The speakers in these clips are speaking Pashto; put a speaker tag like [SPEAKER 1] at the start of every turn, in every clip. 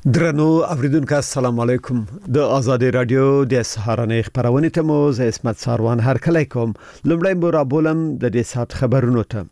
[SPEAKER 1] درنو اوریدونکو السلام علیکم د آزادی رادیو د سهارنې خبرونه ته مو زه اسمت ساروان هرکلی کوم. لومړی مو را بولم د دې سات خبرونو ته.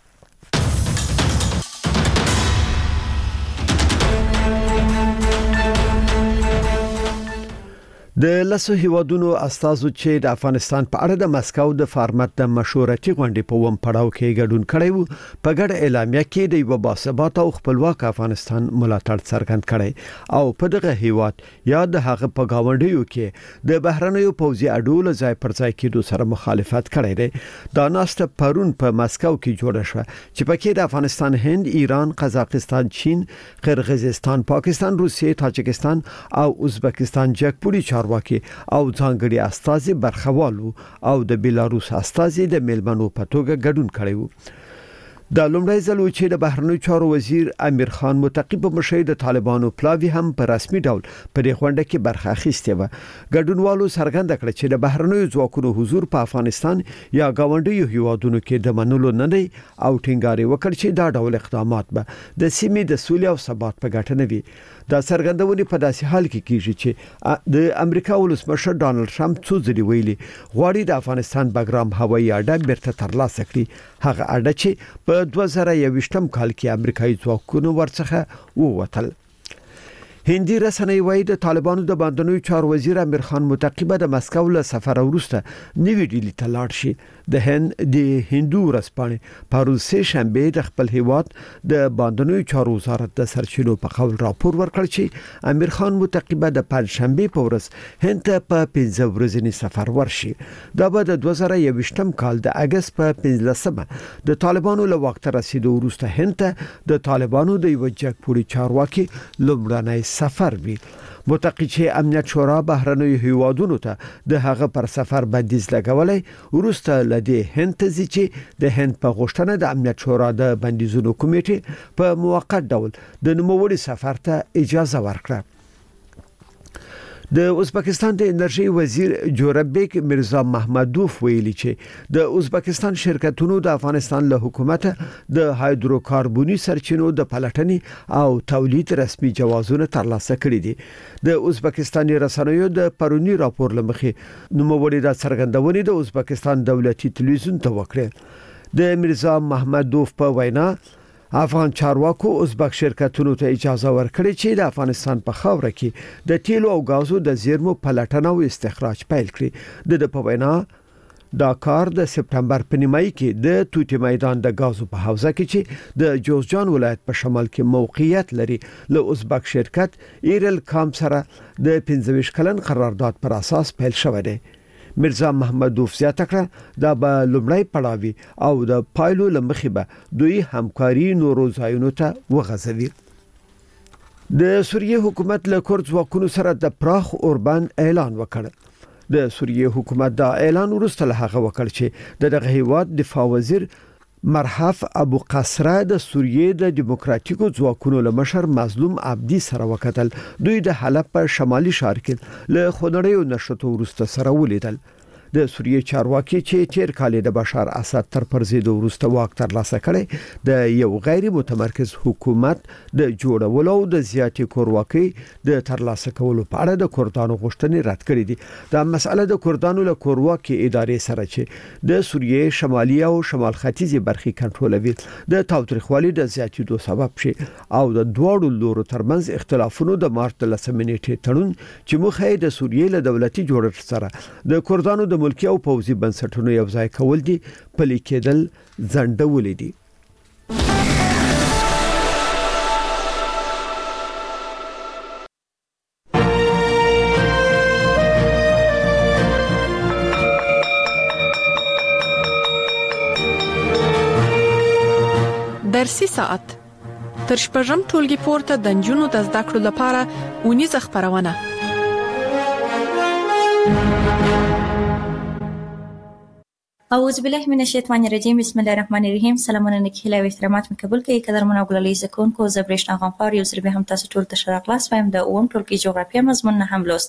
[SPEAKER 1] د لاسو هیوادونو استازو چې د افغانستان په اړه د مسکو د فارمټ د مشورتي غونډې په وم پړاو کې ګډون کړی وو، په ګډه اعلامیه کې د یو باثبات او خپلواک افغانستان ملاتړ څرګند کړی او په دغه هیواد یا د هغه په گاونډیو کې د بهرنیو پوځي اډو ځای پر ځای کېدو سره مخالفت کړی دی. دا ناسته پرون په مسکو کې جوړه شوه چې پکې د افغانستان، هند، ایران، قزاقستان، چین، قرغیزستان، پاکستان، روسیې، تاجکستان او ازبکستان جګپوري واکي او ځانګړي استازي برخوالو او د بیلاروس استازي د میلمنو په توګه ګډون کړي وو. د لومړی ځل چې د بهرنیو چارو وزیر امیر خان متقی په مشرۍ د طالبانو پلاوی هم په رسمي ډول په دې غونډه کې برخه اخیسته و. ګډونوالو څرګنده کړ چې د بهرنیو ځواکونو حضور په افغانستان یا گاونډیو هیوادونو کې د منلو نه دی او ټینګار وکړ چې دا ډول اقدامات به د سیمې د سولې او ثبات په ګټه نه وي. دا څرګندونه په داسې حال کې کیږي چې د امریکا ولسمشر ډانلډ ټرمپ څو ځلې ویلي غواړي د افغانستان بګرام هوایي اډه بیرته ترلاسه کړي، هغه اډه چې په 2021 کال کې امریکایي ځواکونو ورڅخه ووتل. هندي رسنۍ وايي د طالبانو د باندنیو چارو وزیر امیر خان متقی به د مسکو له سفر وروسته نوی ډیلی ته لاړ شي. د هندو ورځپاڼې پروز سه شنبه د خپل هیواد د باندنیو چارو وزارت د سرچینو په قول راپور ورکړ چې امیر خان متقی به د پنځشنبه په ورځ هند ته په 15 ورځنی سفر ورشي. دا به د 2021 کال د اگست په 15مه د طالبانو له وخت رسیدو وروسته هند ته د طالبانو د یو جګپوري چارواکي لومړنی سفر وی. متقی چې امنیت شورا بهرنیو هیوادونو ته د هغه پر سفر بندیز لګولای ورسته لدی هند ته چې د هند په غوښتنه د امنیت شورا د بندیزونو کمیټې په موقت ډول د نوموړي سفر ته اجازه ورکړه. د ازبکستان د انرژي وزیر جوربیک میرزا محمدوف ویلي چې د ازبکستان شرکتونو د افغانستان له حکومت د هایدروکاربوني سرچینو د پلټنې او تولید رسمي جوازونه ترلاسه کړي دي. د ازبکستاني رسنیو د پرونی راپور لمخې نوموړي د څرګندونې د ازبکستان دولتي تلویزیون ته وکړه. د میرزا محمدوف په وینا افغان چارواکو ازبک شرکتونو ته اجازه ورکړي چې د افغانستان په خاوره کې د تیلو او غازو د زیرمو پلټنه او استخراج پیل کړي. د په وینا دا کار د سپتمبر په نیمایي کې د توتی میدان د غازو په حوزه کې چې د جوزجان ولایت په شمال کې موقعیت لري له ازبک شرکت ایرل کام سره د 15 کلن قرارداد پر اساس پیل شوی دی. میرزا محمدوف زیاته کړه دا به لومړی پړاوی او د پایلو لمخې به دوی همکاري نورو ځایونو ته وغځوي. د سوریې حکومت له کورد ځواکونو سره د پراخ اوربند اعلان وکړ. د سوریې حکومت دا اعلان وروسته له هغه وکړ چې دغه هیواد دفاع وزیر مرحف ابو قصره د سوریې د دیموکراتیکو ځواکونو له مشر مظلوم عبدی سره وکتل. دوی د حلب په شمالي ښار کې له خونړیو نشټو وروسته سره ولیدل. د سوریې چارواکي چې تیر کال د بشار اسد تر پرزیدو وروسته واک ترلاسه کړي د یو غیر متمرکز حکومت د جوړولو او د زیاتې کورواکۍ د ترلاسه کولو په اړه د کردانو غوښتنې رد کړې دي. دا مسله د کردانو له کورواکۍ ادارې سره چې د سوریې شمالي او شمال ختیځي برخې کنټرولوي د تاوتریخوالي د زیاتېدو سبب شي او د دوړو لورو ترمنځ اختلافونو د مارچ 13 نیټې تړون چې مخه د سوریې له دولتي جوړښت سره د کردانو د ملکی او پوځي بنسټونو یو ځای کول دي پلي کېدل ځنډولې دي.
[SPEAKER 2] درسي ساعت تر شپږم ټولګي پورته د نجونو د زده کړو لپاره اونیزه خبرونه.
[SPEAKER 3] اعوذ بالله من الشیطان الرجیم. بسم الله الرحمن الرحیم. سلامونه نکهله او احترامات مې قبول کړئ. قدرمن او ګلالي زکونکو زبرشنا غنفار یو سر به هم تاسو ټول ته شرف لاس وایم د اوم ټولګي جغرافیه مضمون نه هم لوسته.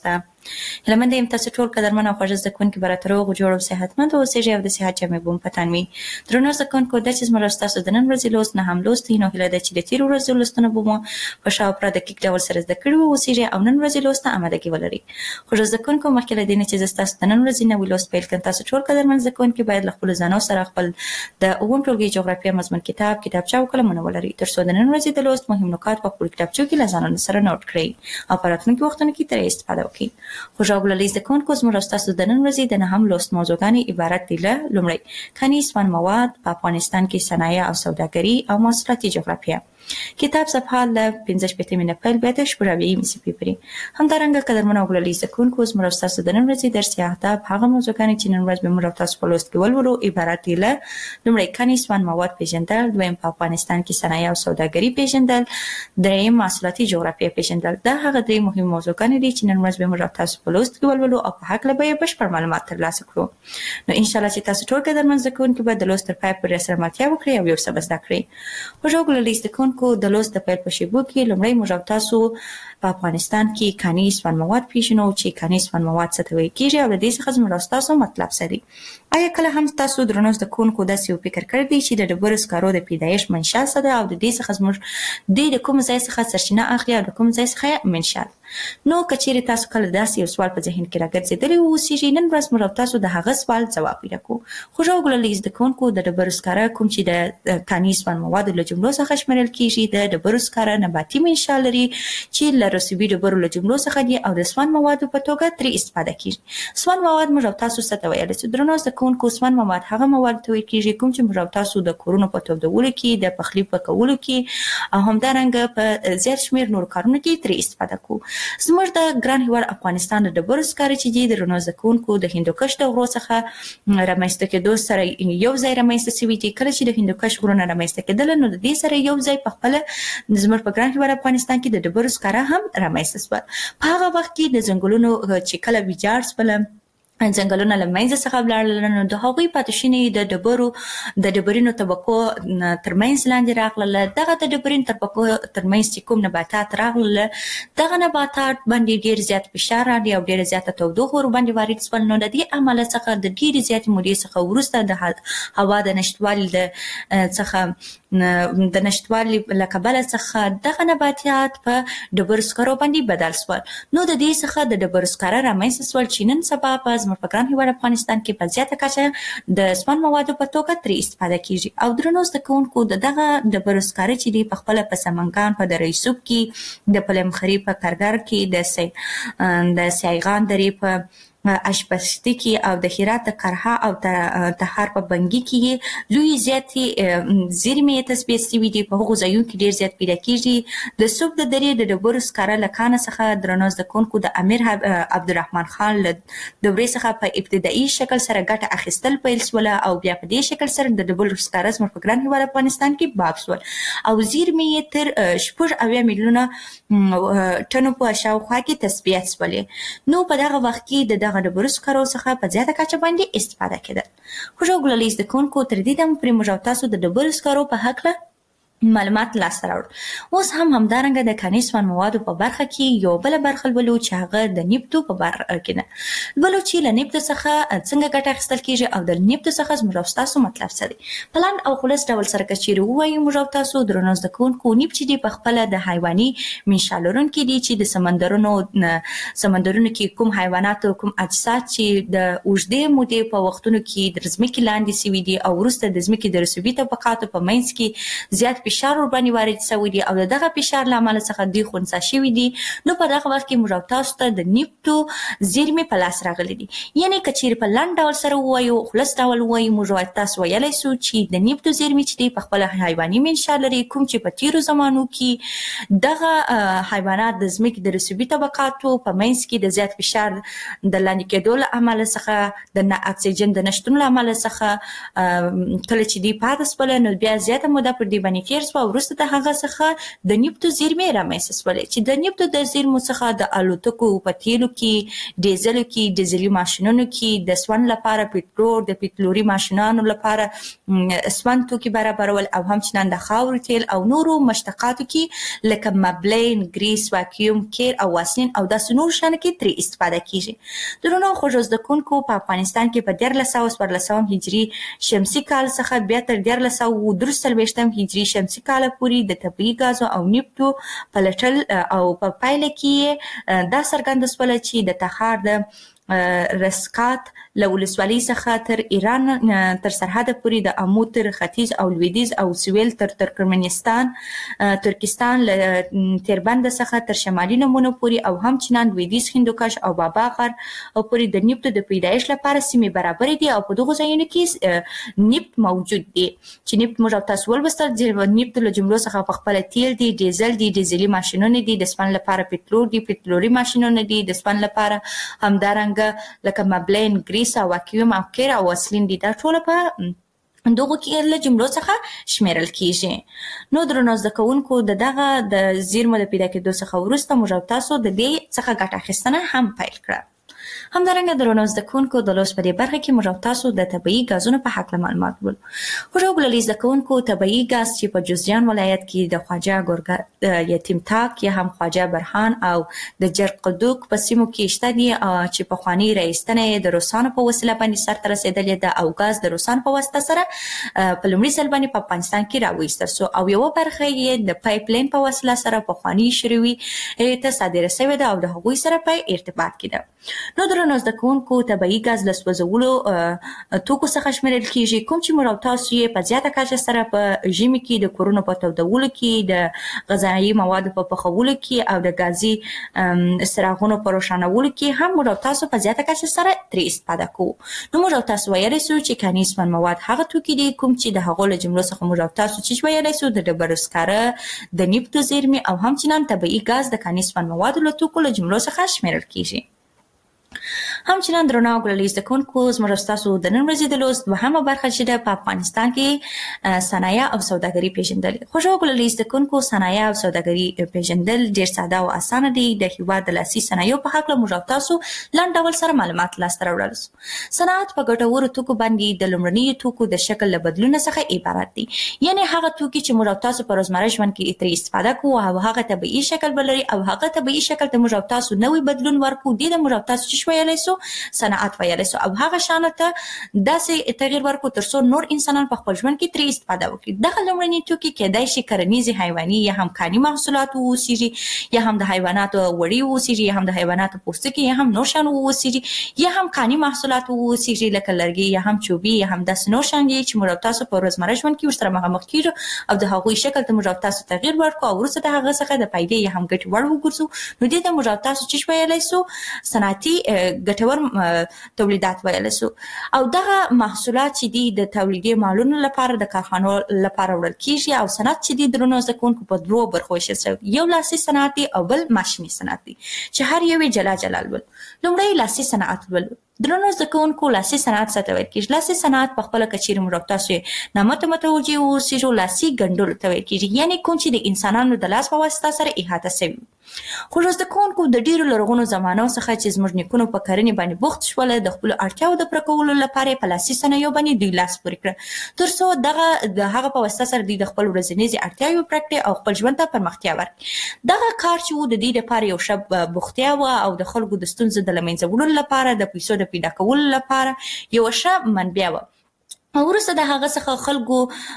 [SPEAKER 3] هلمنده ایم تاسو ټول قدرمن او خوږ زده کوونکي برات روغ جوړ او صحتمند اوسئ او د صحت جامې بوم پتان وي درنو زده کوونکو د چې زموږ تاسو د نن ورځې لوست نه هم لوست نو هله د چې د تیر ورځې لوستونه بوم په شاوپره د کیک ډول سره زده کړو اوسئ او نن ورځې لوست آمادګي ولري خوږ زده کوونکو مخکې له دې چې تاسو د نن ورځې نو لوست پیل کړئ تاسو ټول قدرمن زده کوونکي باید خپل ځانو سره خپل د اووم ټولګي جغرافیه مضمون کتابچه او قلمونه ولري ترڅو د نن ورځې د لوست مهم نکات په خپل کتابچو کې لازانو سره نوٹ کړئ او په راتلونکي وختونو کې ترې استفاده وکړئ خوږ ولې زده کوونکو زموږ تاسو د نن ورځې د نهم لوست موضوعګانې عبارت دي له لومړی خنیز فن مواد په افغانستان کې صنایع او سوداګري او محصولاتي جغرافیه کتاب صفحه له 15 منه پیل به د شپږوي مسی پیپري همدارنګه قدرمن او ګللي سکون کو زموږ تاسو د نن ورځې درس یاهداب هغه موضوعګانې چې نن ورځ به موږ تاسو په لوست کې ولولو عبارت دي له لومړی خنیز فن مواد پیژندل دویم په افغانستان کې صنایع او سوداګري پیژندل دریم محصولاتي جغرافیه پیژندل دا هغه درې مهم موضوعګانې دي چې نن ورځ به موږ تاسو په لوست کې ولولو او په حق له به بشپړ معلومات ترلاسه کړو نو ان شاء الله چې تاسو ټول قدرمن زکون کې به د لوست تر پای پورې سره ملتیا وکړئ او یو څه زده کړئ خوږ ګللي سکون کو د لوست د پیل په شیبو کې لومړی موږ تاسو په افغانستان کې خنیز فن مواد پیژنو چې خنیز فن مواد څه ته وایي کیږي او د دې څخه زموږ تاسو مطلب سری آیا کله هم تاسو درنو د کوونکو داسې یو فکر کړی دی چې د ډبرو سکارو د پیدایش منشا څه ده او د دې څخه زموږ د کوم ځای څخه سرچینه اخلي او د کوم ځای څخه منشا نو کچېرې تاسو کله داسې یو سوال په ذهن کې راګرځېدلی اوسېږي نن ورځ موږ تاسو د هغه سوال ځواب پیدا کوو خوږ ګللي زده کوونکو د ډبرو سکاره کوم چې د خنیز فن موادو له جملو څخه شمیرل کیږي د ډبرو سکاره نباتي منشا لري چې له رسوبي ډبرو له جملو څخه دي او د سون موادو په توګه ترې استفاده کیږي سون مواد موږ تاسو څه ته ویل چې درنو زده کوونکو سون مواد هغه مواد ته ویل کیږي کوم چې موږ تاسو د کورونو په تودولو کې د پخلي په کولو کې او همدارنګه په زیات شمیر نور کارونو کې ترې استفاده کوو زموږ د ګران هیواد افغانستان د ډبرو سکاره چې دي د درنو زده کوونکو د هندوکش د غرو څخه رامنځته کېدو سره یو ځای رامنځته شوي دي کله چې د هندوکش غرونه رامنځته کېدل نو د دې سره یو ځای په خپل زموږ په ګران هیواد افغانستان کې د ډبرو سکاره هم رامنځته شول په هغه وخت کې د ځنګلونو چې کله ویجاړ شول ځنګلونه له منځه څخه ولاړل نو د هغوی پاتې شونې د ډبرینو طبقو ترمنځ لاندې راغلل دغه د ډبرینو طبقو ترمنځ چې کوم نباتات راغلل دغه نباتات باندې ډیر زیات فشار راغی او ډیر زیاته تودوخه ور باندې وارد شول نو د دې عمل څخه د ډیر زیات مودې څخه وروسته د هوا د نشټوالي د نشټوالي له کبله څخه دغه نباتات په ډبرو سکرو باندې بدل شول نو د دې څخه د ډبرو سکره رامنځته شول چې نن سبا په په ګران هیواد افغانستان کې په زیاته کچه د سپن موادو په توګه ترې استفاده کیږي او درنو زده کوونکو دغه ډبرو سکاره چې دی په خپل په سمنګان په دره یوسف کې د پلمخري په کارګر کې د سیغان درې په اشپستی کې او د هرات کرها او تهار په بنګي کې لوی زیاتې زیرمې تثبیت شوي دي په هغو ځایونو کې ډیر زیات پیدا کیږي د صوب د درې د ډبرو سکاره له کانه څخه درنو زده کوونکو د امیر عبدالرحمن خان له دورې څخه په ابتدایي شکل سره ګټه اخیستل پیل شول او بیا په دې شکل سره د ډبرو سکاره زموږ په ګران هیواد افغانستان کې باب شول او زیرمې تر 8 میلیونه ټنو په شاوخوا کې تثبیت شولې نو په دغه وخت کې د ډبرو سکرو څخه په زیاته کچه باندې استفاده کېدل خوږ ګللي زده کوونکو تر دې دمه پورې موږ تاسو د ډبرو سکرو په هکله معلومات لاسته راوړل اوس هم همدارنګه د خنیز فن موادو په برخه کې یو بل برخه ولولو چې هغه د نفتو په برخه کې ده ولولو چې له نفت څخه څنګه ګټه اخیستل کیږي او د نفت څخه زموږ تاسو مطلب څه دی پلان او خلاص ډول سره کچېرو وایي موږ تاسو درنو زده کوونکو نفت چې دی په خپل د حیواني منشا لرونکي دي چې د سمندرونو کې کوم حیوانات او کوم اجساد چې د اوږدې مودې په وختونو کې د ځمکې لاندې شوي دي او وروسته د ځمکې د رسوبي طبقاتو په منځ کې زیات فشار ور باندې وارد شوی دی او دغه فشار له امله څخه دوی خنثی شوي دي نو په دغه وخت کې موږ تاسو ته د نفتو زیرمې په لاس راغلي دي یعنی کچیر په لاند ډول سره وایو خلاص ډول وایو موږ تاسو ویلای شو چې د نفتو زیرمې چې دی په خپل حیواني منشا لري کوم چې په تیرو زمانو کې دغه حیوانات د ځمکې د رسوبي طبقاتو په منځ کې د زیات فشار د لاندې کېدو له امله څخه د اکسیجن د نشتون له امله څخه کله چې دی پاتې شول نو بیا زیاته موده پر دې باندې تیر تیر شو. وروسته د هغه څخه د نفتو زیرمې رامنځته شولې چې د نفتو د زیرمو څخه د الوتکو په تیلو کې، ډیزلو کې، ډیزلي ماشینونو کې د سون لپاره پټرول، د پټرولي ماشینانو لپاره سون توکي برابرول، او همچنان د خاورو تیل او نورو مشتقاتو کې لکه مبلین، گریس، واکیوم کیر او واسلین او داسې نور شیانو کې ترې استفاده کیږي. درنو خوږو زده کوونکو، په افغانستان کې په 1414 هجري شمسي کال څخه بیا تر 1443 هجري شمسي کال پورې د طبیعي غازو او نفتو پلټل او په پایله کې دا څرګنده شوله چې د تخار د رسکات له ولسوالۍ څخه تر ایران تر سرحده پورې د امو تر ختیځ او لویدیځ او سویل تر ترکمنستان، ترکستان له تیربند څخه تر شمالي نمونو پورې او همچنان لویدیځ هندوکش او بابا غر او پورې د نفتو د پیدایش لپاره سیمې برابرې دي او په دغو ځایونو کې نفت موجود دي چې نفت موږ تاسو ولوستل. نفت له جملو څخه په خپل تیل دي، ډیزل دي، ډیزلي ماشینونه دي، د سپن لپاره پټرول دي، پټرولي ماشینونه دي، د سپن لپاره همدارنګه لکه مبلین، گریس او واکیوم او کیر او واسلین دي. دا ټول په دغه کې له جملو څخه شمیرل کیږي. نو درنو زده کوونکو، دغه د زیرمو د پیدا کېدو څخه وروسته موږ تاسو د دې څخه ګټه اخیستنه هم پیل کړه. همدارنګه درنو زده کوونکو، د لوست په دې برخه کې موږ تاسو د طبیعي غازونو په حق معلومات ولرو. خوږو زده کوونکو، طبیعي غاز چې په جوزجان ولایت کې د خواجه ګورګا یتیم تاک یا هم خواجه برهان او د جرقدوق په سیمو کې شته دي چې په خواني رئیستنه د روسانو په وسیله باندې سرته رسیدلې ده او غاز د روسانو په واسطه سره په لومړي ځل باندې په افغانستان کې راوېستل شو او یو برخه یې د پایپ لاین په وسیله سره په خواني شروي ته صادره شوې ده او د هغوی سره په ارتباط کې ده. نو درنو زده کوونکو، طبیعي غاز له سوځولو توکو څخه شمیرل کیږي، کوم چې موږ تاسو یې په زیاته کچه سره په ژمي کې د کورونو په تودولو کې، د غذایي موادو په پخولو کې او د غازي څراغونو په روښانولو کې هم موږ تاسو په زیاته کچه سره ترې استفاده کوو. نو موږ تاسو ویلی سو چې کاني سپن مواد هغه توکي دي کوم چې د هغو له جملو څخه موږ تاسو چې ویلی سو د ډبرو سکاره، د نفتو زیرمې او همچنان طبیعي غاز د کاني سپن موادو له توکو له جملو څخه شمیرل کیږي. همچنان درنو ګلالي زده کوونکو، زموږ تاسو د نن ورځې د لوست دوهمه برخه چې ده په افغانستان کې صنایع او سوداګري پیژندل. خوږو ګلالي زده کوونکو، صنایع او سوداګري پیژندل ډېر ساده او اسانه دي. د هېواد د لاسي صنایعو په هکله موږ تاسو لنډ ډول سره معلومات لاسته راوړل سو. صنعت په ګټورو توکو باندې د لومړنیو توکو د شکل له بدلون څخه عبارت دي، یعنی هغه توکي چې موږ تاسو په روزمره ژوند کې ترې استفاده کوو او هغه طبیعي شکل بلري او هغه طبیعي شکل ته موږ تاسو نوې بدلون ورکو. د موږ تاسو چې ویلی سو صنعت ویلی سو او هغه شانو ته داسې تغییر ورکو تر څو نور انسانان په خپل ژوند کې ترې استفاده وکړي. دغه لومړني توکي کیدای شي کرنیزې، حیواني یا هم کاني محصولات واوسیږي، یا هم د حیواناتو وړي واوسیږي، یا هم د حیواناتو پوستکي، یا هم نور شیان واوسیږي، یا هم کاني محصولات واوسیږي لکه لرګي یا هم چوبي یا هم داسې نور شیان چې موږ تاسو په روزمره ژوند کې ورسره مخامخ کیږو او د هغوی شکل ته موږ تاسو تغییر ورکو او وروسته د هغه څخه د پیدې یا هم ګټې وړ وګرځو. نو دې ته موږ تاسو چې ویلی سو صنعتي ګټور تولیدات ویل سو. او دغه محصولات چې دي د تولیدي مالونو لپاره د کارخانو لپاره وړل کیږي او صنعت چې دي درنو زده کوونکو په دوو برخو ویشل شوی، یو لاسي صنعت دی او بل ماشیني صنعت دی چې هر یو یې جلا جلا لولو. لومړی لاسي صنعت ولولو. درنو زده کوونکو، لاسي صنعت څه ته ویل کیږي؟ لاسي صنعت په خپله که چیرې موږ تاسو یې نامه ته متوجه واوسېږو، لاسي ګنډلو ته ویل کیږي، یعنې کوم چې د انسانانو د لاس په واسطه سره احاطه شوي. خو زده کوونکو، د ډیرو لرغونو زمانو څخه چې زموږ نیکونو په کرنې باندې بوخت شول، د خپلو اړتیاوو د پوره کولو لپاره په لاسي صنایعو باندې دوی لاس پورې کړه تر څو د هغه په واسطه سره دوی د خپل ورځنیزې اړتیاوې پوره کړي او خپل ژوند ته پرمختیا ورکړي. دغه کار چې و د دې لپاره یو ښه بوختیا وه او د خلکو د ستونزو د له منځه وړلو لپاره، د پیسو د پیدا کولو لپاره یوه ښه منبع وه. وروسته د هغه څخه خلکو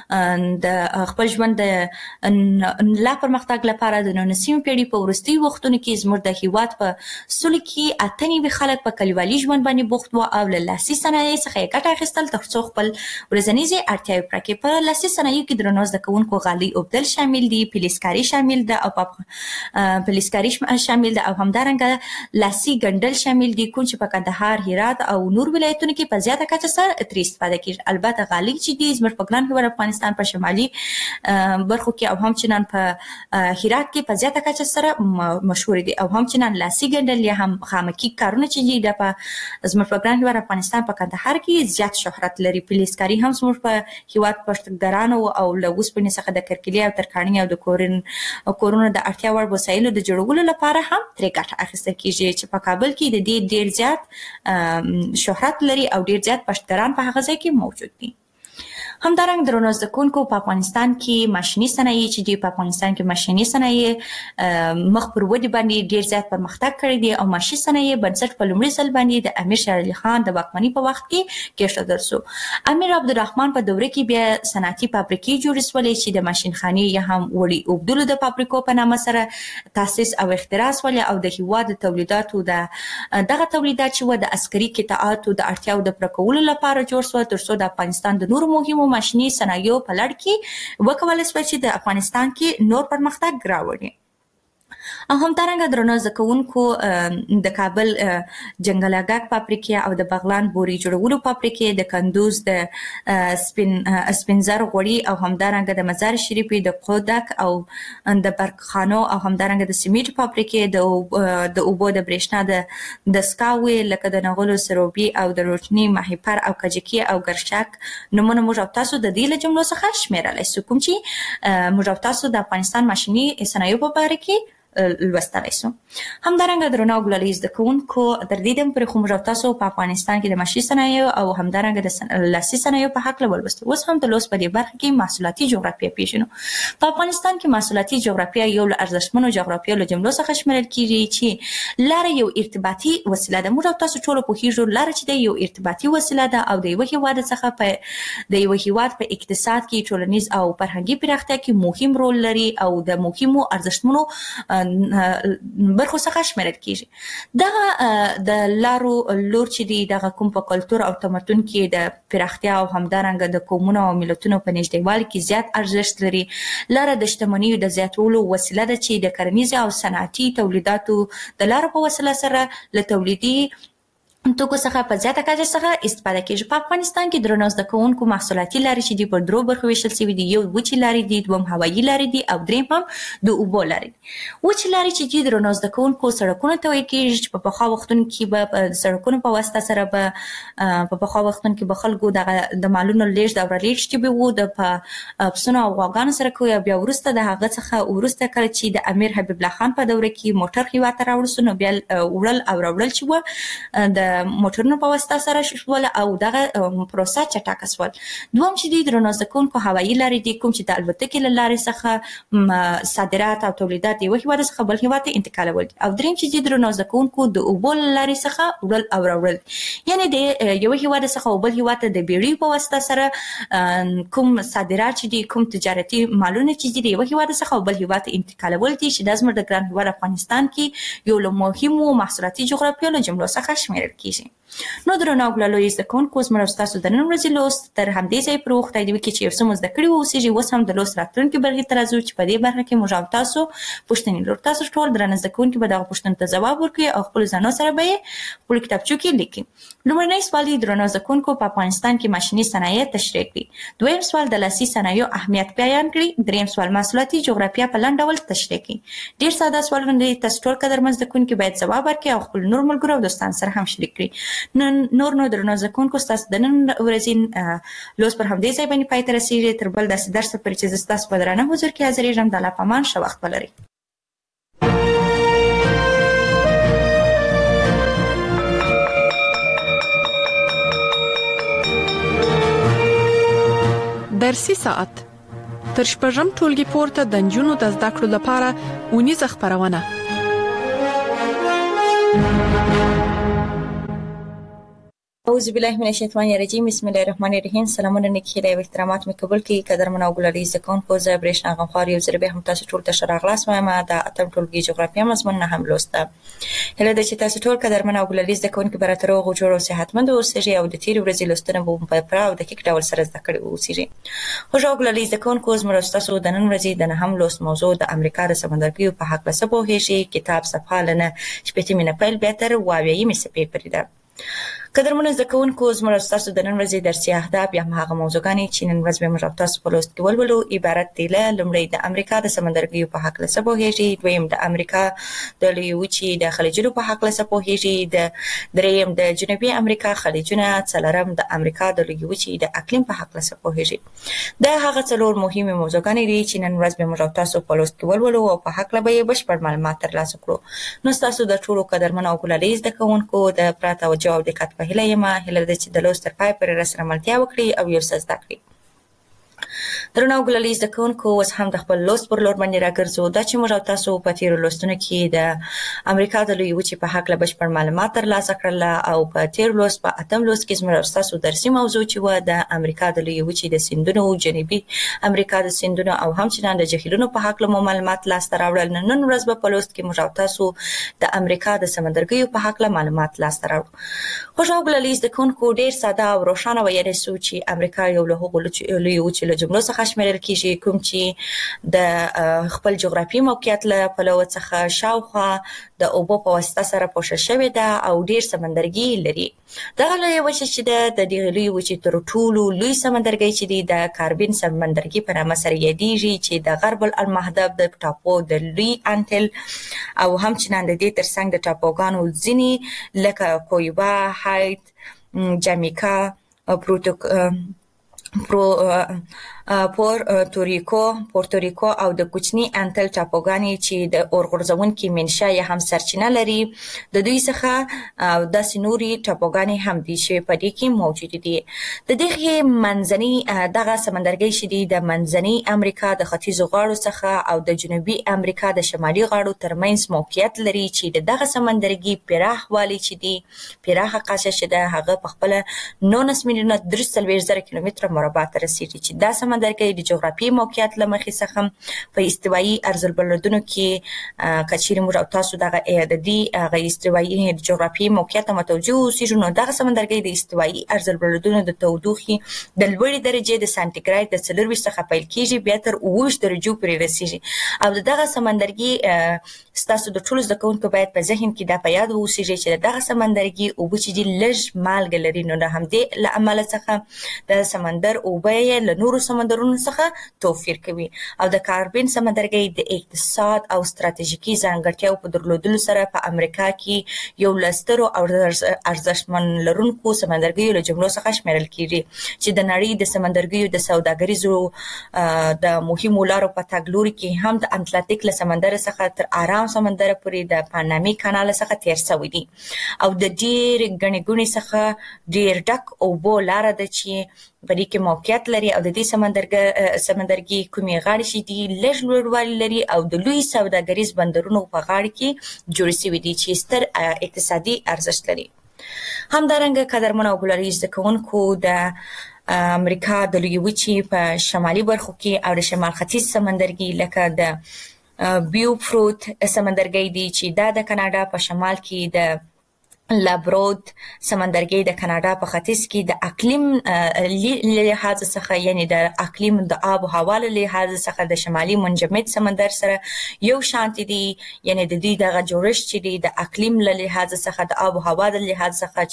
[SPEAKER 3] د خپل ژوند د لا پرمختګ لپاره د 19مې پیړۍ په وروستیو وختونو کې زموږ د هېواد په سلو کې 98 خلک په کلیوالي ژوند باندې بوخت وو او له لاسي صنایعو څخه یې ګټه اخیستل تر څو خپل ورځنیزې اړتیاوې پوره کړي. په لاسي صنایعو کې درنو زده کوونکو غالۍ اوبدل شامل دي، فلزکاري شامل ده او فلزکاري شامل ده او همدارنګه لاسي ګنډل شامل دي، کوم چې په کندهار، هرات او نور ولایتونو کې په زیاته کچه سره ترې استفاده کېږي. البته غالي چې دي زموږ په ګران هیواد افغانستان په شمالي برخو کې او هم چنان په هرات کې په زیاته کچه سره مشهور دي او هم چنان لاسي ګنډل یا هم خامکي کارونه چې دي د په زموږ په ګران هیواد افغانستان په کندهار کې زیات شهرت لري. پولیسکاري هم زموږ په هیواد پښتګرانو او له اوسپنې څخه د کرکلي او ترکاڼي او د کورونو د اړتیا وړ وسایلو د جوړولو لپاره هم ترې ګټه اخیستل کیږي چې په کابل کې د دې ډیر زیات شهرت لري او ډیر زیات پښتګران په هغه ځای کې موجود دي. همدارنګه درنو زده کوونکو په افغانستان کې ماشيني صنایع چې دی په افغانستان کې ماشيني صنایع مخ پر ودی باندې ډیر زیات پرمختګ کړی دی او ماشيني صنایع بنسټ په لومړي ځل باندې د امیر شیر علي خان د واکمنۍ په وخت کې کېښودل شو. امیر عبدالرحمن په دوره کې بیا صنعتي فابریکې جوړې شولې چې د ماشين خاني یا هم وړي اوبدلو د فابریکو په نامه سره تاسیس او اختراع شولې او د هیواد تولیداتو دغه تولیدات چې د عسکري قطعاتو د اړتیاو د پوره کولو لپاره جوړ شو ترڅو د افغانستان د نورو مهمو ماشيني صنایعو په لړ کې وکولای شو چې د افغانستان کې نور پرمختګ راوړي. او همدارنګه درنو زده کوونکو د کابل جنگلاګاک فابریکې او د بغلان بوري جوړولو فابریکې د کندوز د سپینزر غوړي او همدارنګه د مزار شریف د قودک او د برقخانو او همدارنګه د سیمنټ فابریکې د اوبو د برېښنا د سکاوي لکه د نغلو سروبي او د روټنی ماهیپر او کجکی او ګرشک نمونه موږ تاسو د دې له جملو څخه شمیرلای شو کوم چې موږ تاسو د افغانستان ماشيني صنایعو په اړه کې لوستلای شو. همدارنګه درنو ګلالي زده کوونکو تر دې دم پر کوم تاسو په افغانستان کې د ماشي صنایع او همدارنګه د لاسي صنایع په حق لول ولوستو. اوس هم د لوست په دې برخه کې محصولاتي جغرافیه پیژنو. په افغانستان کې محصولاتي جغرافیه یو له ارزښتمنو جغرافیو له جملو څخه شمیرل کیږي چې لاره یو ارتباطي وسیله ده. موږ تاسو ټول په هیڅ لاره چې د یو ارتباطي وسیله ده او د یو هیواد څخه په د یو هیواد په اقتصاد کې ټولنیز او فرهنګي پراختیا کې مهم رول لري او د مهمو ارزښتمنو برخو څخه شمیرل کیږي. دغه د لارو لور چې دی دغه کوم په کلچر او تمدن کې د پراختیا او همدارنګه د قومونو او ملتونو په نږدېوالي کې زیات ارزښت لري. لاره د شتمنیو د زیاتولو وسیله ده چې د کرنیز او صنعتي تولیداتو د لارو په وسیله سره له تولیدي توکو څخه په زیاته کچه څخه استفاده کیږي. په افغانستان کې درنو زده کوونکو محصولاتي لارې چې دی په درو برخو ویشل شوي دي. یو وچې لارې دي، دوم هوایي لارې دي او دریم هم د اوبو لارې دي. وچې لارې چې دی درنو زده کوونکو سړکونه ته ویل کیږي چې په پخوا وختونو کې به سړکونو په واسطه سره په پخوا وختونو کې به خلکو د مالونو لیږد او رالیږد چې به وو د پسونو او غواګانو سره کوي. بیا وروسته د هغه څخه وروسته کله چې د امیر حبیب الله خان په دوره کې موټر هیواد ته راوړل شو نو بیا وړل او راوړل چې و د موټرونو په واسطه سره شول او دغه پروسه چټکه شول. دوم چې دی درنو زده کوونکو هوایي لارې دي کوم چې د الوتکې له لارې څخه صادرات او تولیدات یو هیواد څخه بل هیواد ته انتقالول. او دریم چې دی درنو زده کوونکو د اوبو له لارې څخه وړل او راوړل، یعنی د یو هیواد څخه بل هیواد ته د بیړۍ په واسطه سره کوم صادرات چې دي کوم تجارتي مالونه چې دي یو هیواد څخه بل هیواد ته انتقالول دي چې د زموږ د ګران هیواد افغانستان کې یو له مهمو محصولاتي جغرافیو له جملو څخه شمیرل کیږي. نو درنو ګلالي زده کوونکو زموږ تاسو د نن ورځې لوست تر همدې ځای پرې وخت دی چې یو څه مو زده کړي وو چې اوس هم د لوست راتلونکي برخې ته راځو چې په دې برخه کې موږ تاسو پوښتنې لرو. تاسو ټول درنه زده کوونکي به دغه پوښتنو ته ځواب ورکړي او خپل ځانو سره به یې خپل کتابچو کې لیکي. لومړنی سوال دی درنو زده کوونکو په افغانستان کې ماشيني صنایع تشریح کړي. دویم سوال د لاسي صنایعو اهمیت بیان کړي. دریم سوال محصولاتي جغرافیه په لاندې ډول تشریح کړي. ډیر ساده سوالونه دي، تاسو ټول قدرمن زده کوونکي باید ځواب ورکړي او خپل نور ملګرو او دوستانو سره هم شریک کړي. نور درنو زده کوونکو تاسو د نن ورځې لوست پر همدې ځای باندې پای ته رسیږي. تر بل داسې درس پورې چې تاسو په درنه حضور کې حاضرېږم. د الله په امان، ښه وخت ولرئ.
[SPEAKER 2] درسي ساعت تر شپږم ټولګي پورته د نجونو د زده کړو لپاره اونیزه خپرونه.
[SPEAKER 3] اعوذ بالله من الشیطان الرجیم، بسم الله الرحمن الرحیم. سلامونه نیکی او احترامات مې قبول کړئ. قدرمن او ګلالي زده کوونکو، زه برېښنا غمخوار یو ځل بیا هم تاسو ټول ته ښه راغلاست وایم. د اتم ټولګي جغرافیه مضمون نه هم لوسته. هیله ده چې تاسو ټول قدرمن او ګلالي زده کوونکي به راته روغ جوړ او صحتمند اوسئ او د تېرې ورځې لوستنه به په پوره او دقیق ډول سره زده کړي اوسئ. خوږ او ګلالي زده کوونکو، زموږ تاسو د نن ورځې د نهم لوست موضوع د امریکا د سمندرګیو په هکله څه پوهېږئ. کتاب صفحه له 9 شپېتمې نه پیل بیا تر 22مې صفحې پورې ده. قدرمن زده کوونکو زموږ تاسو د نن ورځې درسي اهداف یا هغه موضوعګانې چې نن ورځ به موږ تاسو په لوست کې ولولو عبارت دي له لومړی د امریکا د سمندرګیو په حق له څه پوهیږي، دویم د امریکا د لویې وچې د خلیجونو په حق له څه پوهیږي، د دریم د جنوبي امریکا خلیجونه، څلورم د امریکا د لویې وچې د اقلیم په حق له څه پوهیږي. دا هغه څلور مهمه موضوعګانې دي چې نن ورځ به موږ تاسو په لوست کې ولولو او په حق له به بشپړ معلومات ترلاسه کړو. نو تاسو د ټولو قدرمن او ګلالي زده کوونکو د پراته او جواب دقت په هیله یم هیله ده چې د لوست تر پای پورې راسره ملتیا وکړي او یو څه زده کړي. درنو ګلالي زده کوونکو اوس هم د خپل لوست پر لور باندې راګرځو. دا چې موږ تاسو په تیرو لوستونو کې د امریکا د لویې وچې په حق له بشپړ معلومات ترلاسه کړل او په تیر لوست په اتم لوست کې موږ تاسو درسي موضوع چې و د امریکا د لویې وچې د سیندونو، جنوبي امریکا د سیندونو او همچنان د جهیلونو په حق له معلومات لاسته راوړل. نن ورځ به په لوست کې موږ تاسو د امریکا د سمندرګیو په حق له معلومات لاسته راوړو. خوشو ګلالي زده کوونکو ډیر ساده او روښانه ویل سو چې امریکا یو له هغو لویې وچې له جملو څخه شمیرل کیږي کوم چې د خپل جغرافي موقعیت له پلوه څخه شاوخوا د اوبو په واسطه سره پوښل شوې ده او ډیر سمندرګي لري. دغه لویه وچه چې د دغه لویې وچې تر ټولو لوی سمندرګي چې دی د کاربین سمندرګي په نامه سره یادېږي چې د غرب المحدب د ټاپو د لوی انټل او همچنان د دې ترڅنګ د ټاپوګانو ځینې لکه کویبا، هایت، جامیکا، پورتوریکو او د کوچني انټل ټاپوګانې چې د اورغورځونکي منشا یا هم سرچینه لري د دوی څخه او داسې نوري ټاپوګانې هم دي چې په دې کې موجود دي. د دغه منځني دغه سمندرګي چې دی د منځني امریکا د ختیځو غاړو څخه او د جنوبي امریکا د شمالي غاړو ترمنځ موقعیت لري چې دغه سمندرګي پراخ والی چې دی پراخه قاشه چې ده هغه په خپل 19 میلیونه 340,000 کیلومتره مربع ته رسیږي چې دا سمندرګي د جغرافیایي موقعیت له مخې څخه په استوایي ارزالبلدونو کې کچېرې موږ او تاسو دغه د دې هغه استوایي جغرافیایي موقعیت ته متوجه اوسېږو نو دغه سمندرګي د استوایي ارزالبلدونو د تودوخې د لوړې درجې د سانتیګراد د 40 څخه پیل کېږي بیا تر 20 درجو پورې رسیږي او دغه سمندرګي ستاسو د ټولو زده کوونکو باید په ذهن کې دا په یاد واوسېږي چې دغه سمندرګي اوبه چې دي لږ مالګه لري نو د همدې له امله څخه د سمندر اوبه یې له نورو سمندرونو څخه توفیر کوي او د کاربین سمندرګي د اقتصاد او ستراتیژیکي ځانګړتیاو په درلودلو سره په امریکا کې یو له سترو او ارزښتمن لرونکو سمندرګیو له جملو څخه شمیرل کیږي چې د نړۍ د سمندرګیو د سوداګریزو د مهمو لارو په تګ لوري کې هم د اتلانتیک له سمندر څخه تر آرام سمندر پورې د پانامي کانال څخه تیر شوی دي او د ډیر غني ګونی څخه ډیر ډک اوبو لار ده چې په دې کې موقعیت لري او د دې سمندرګي کومې غاړې چې دي لږ لوړوالی لري او د لوی سوداګریز بندرونو په غاړه کې جوړ شوي دي چې ستر اقتصادي ارزښت لري. همدارنګه قدرمن او ګلالي زده کوونکو د امریکا د لویې وچې په شمالي برخو کې او د شمال ختیځ سمندرګي لکه د بیوفروت سمندرګي دی چې دا د کاناډا په شمال کې د لابرود سمندرګي د کاناډا په ختیځ کې د اقلیم لحاظ څخه یعنی د اقلیم د آب او هوا لحاظ څخه د شمالي منجمد سمندر سره یو شانت دي یعنی د دې دغه جوړښت چې دی د اقلیم لحاظ څخه د آب او هوا د لحاظ څخه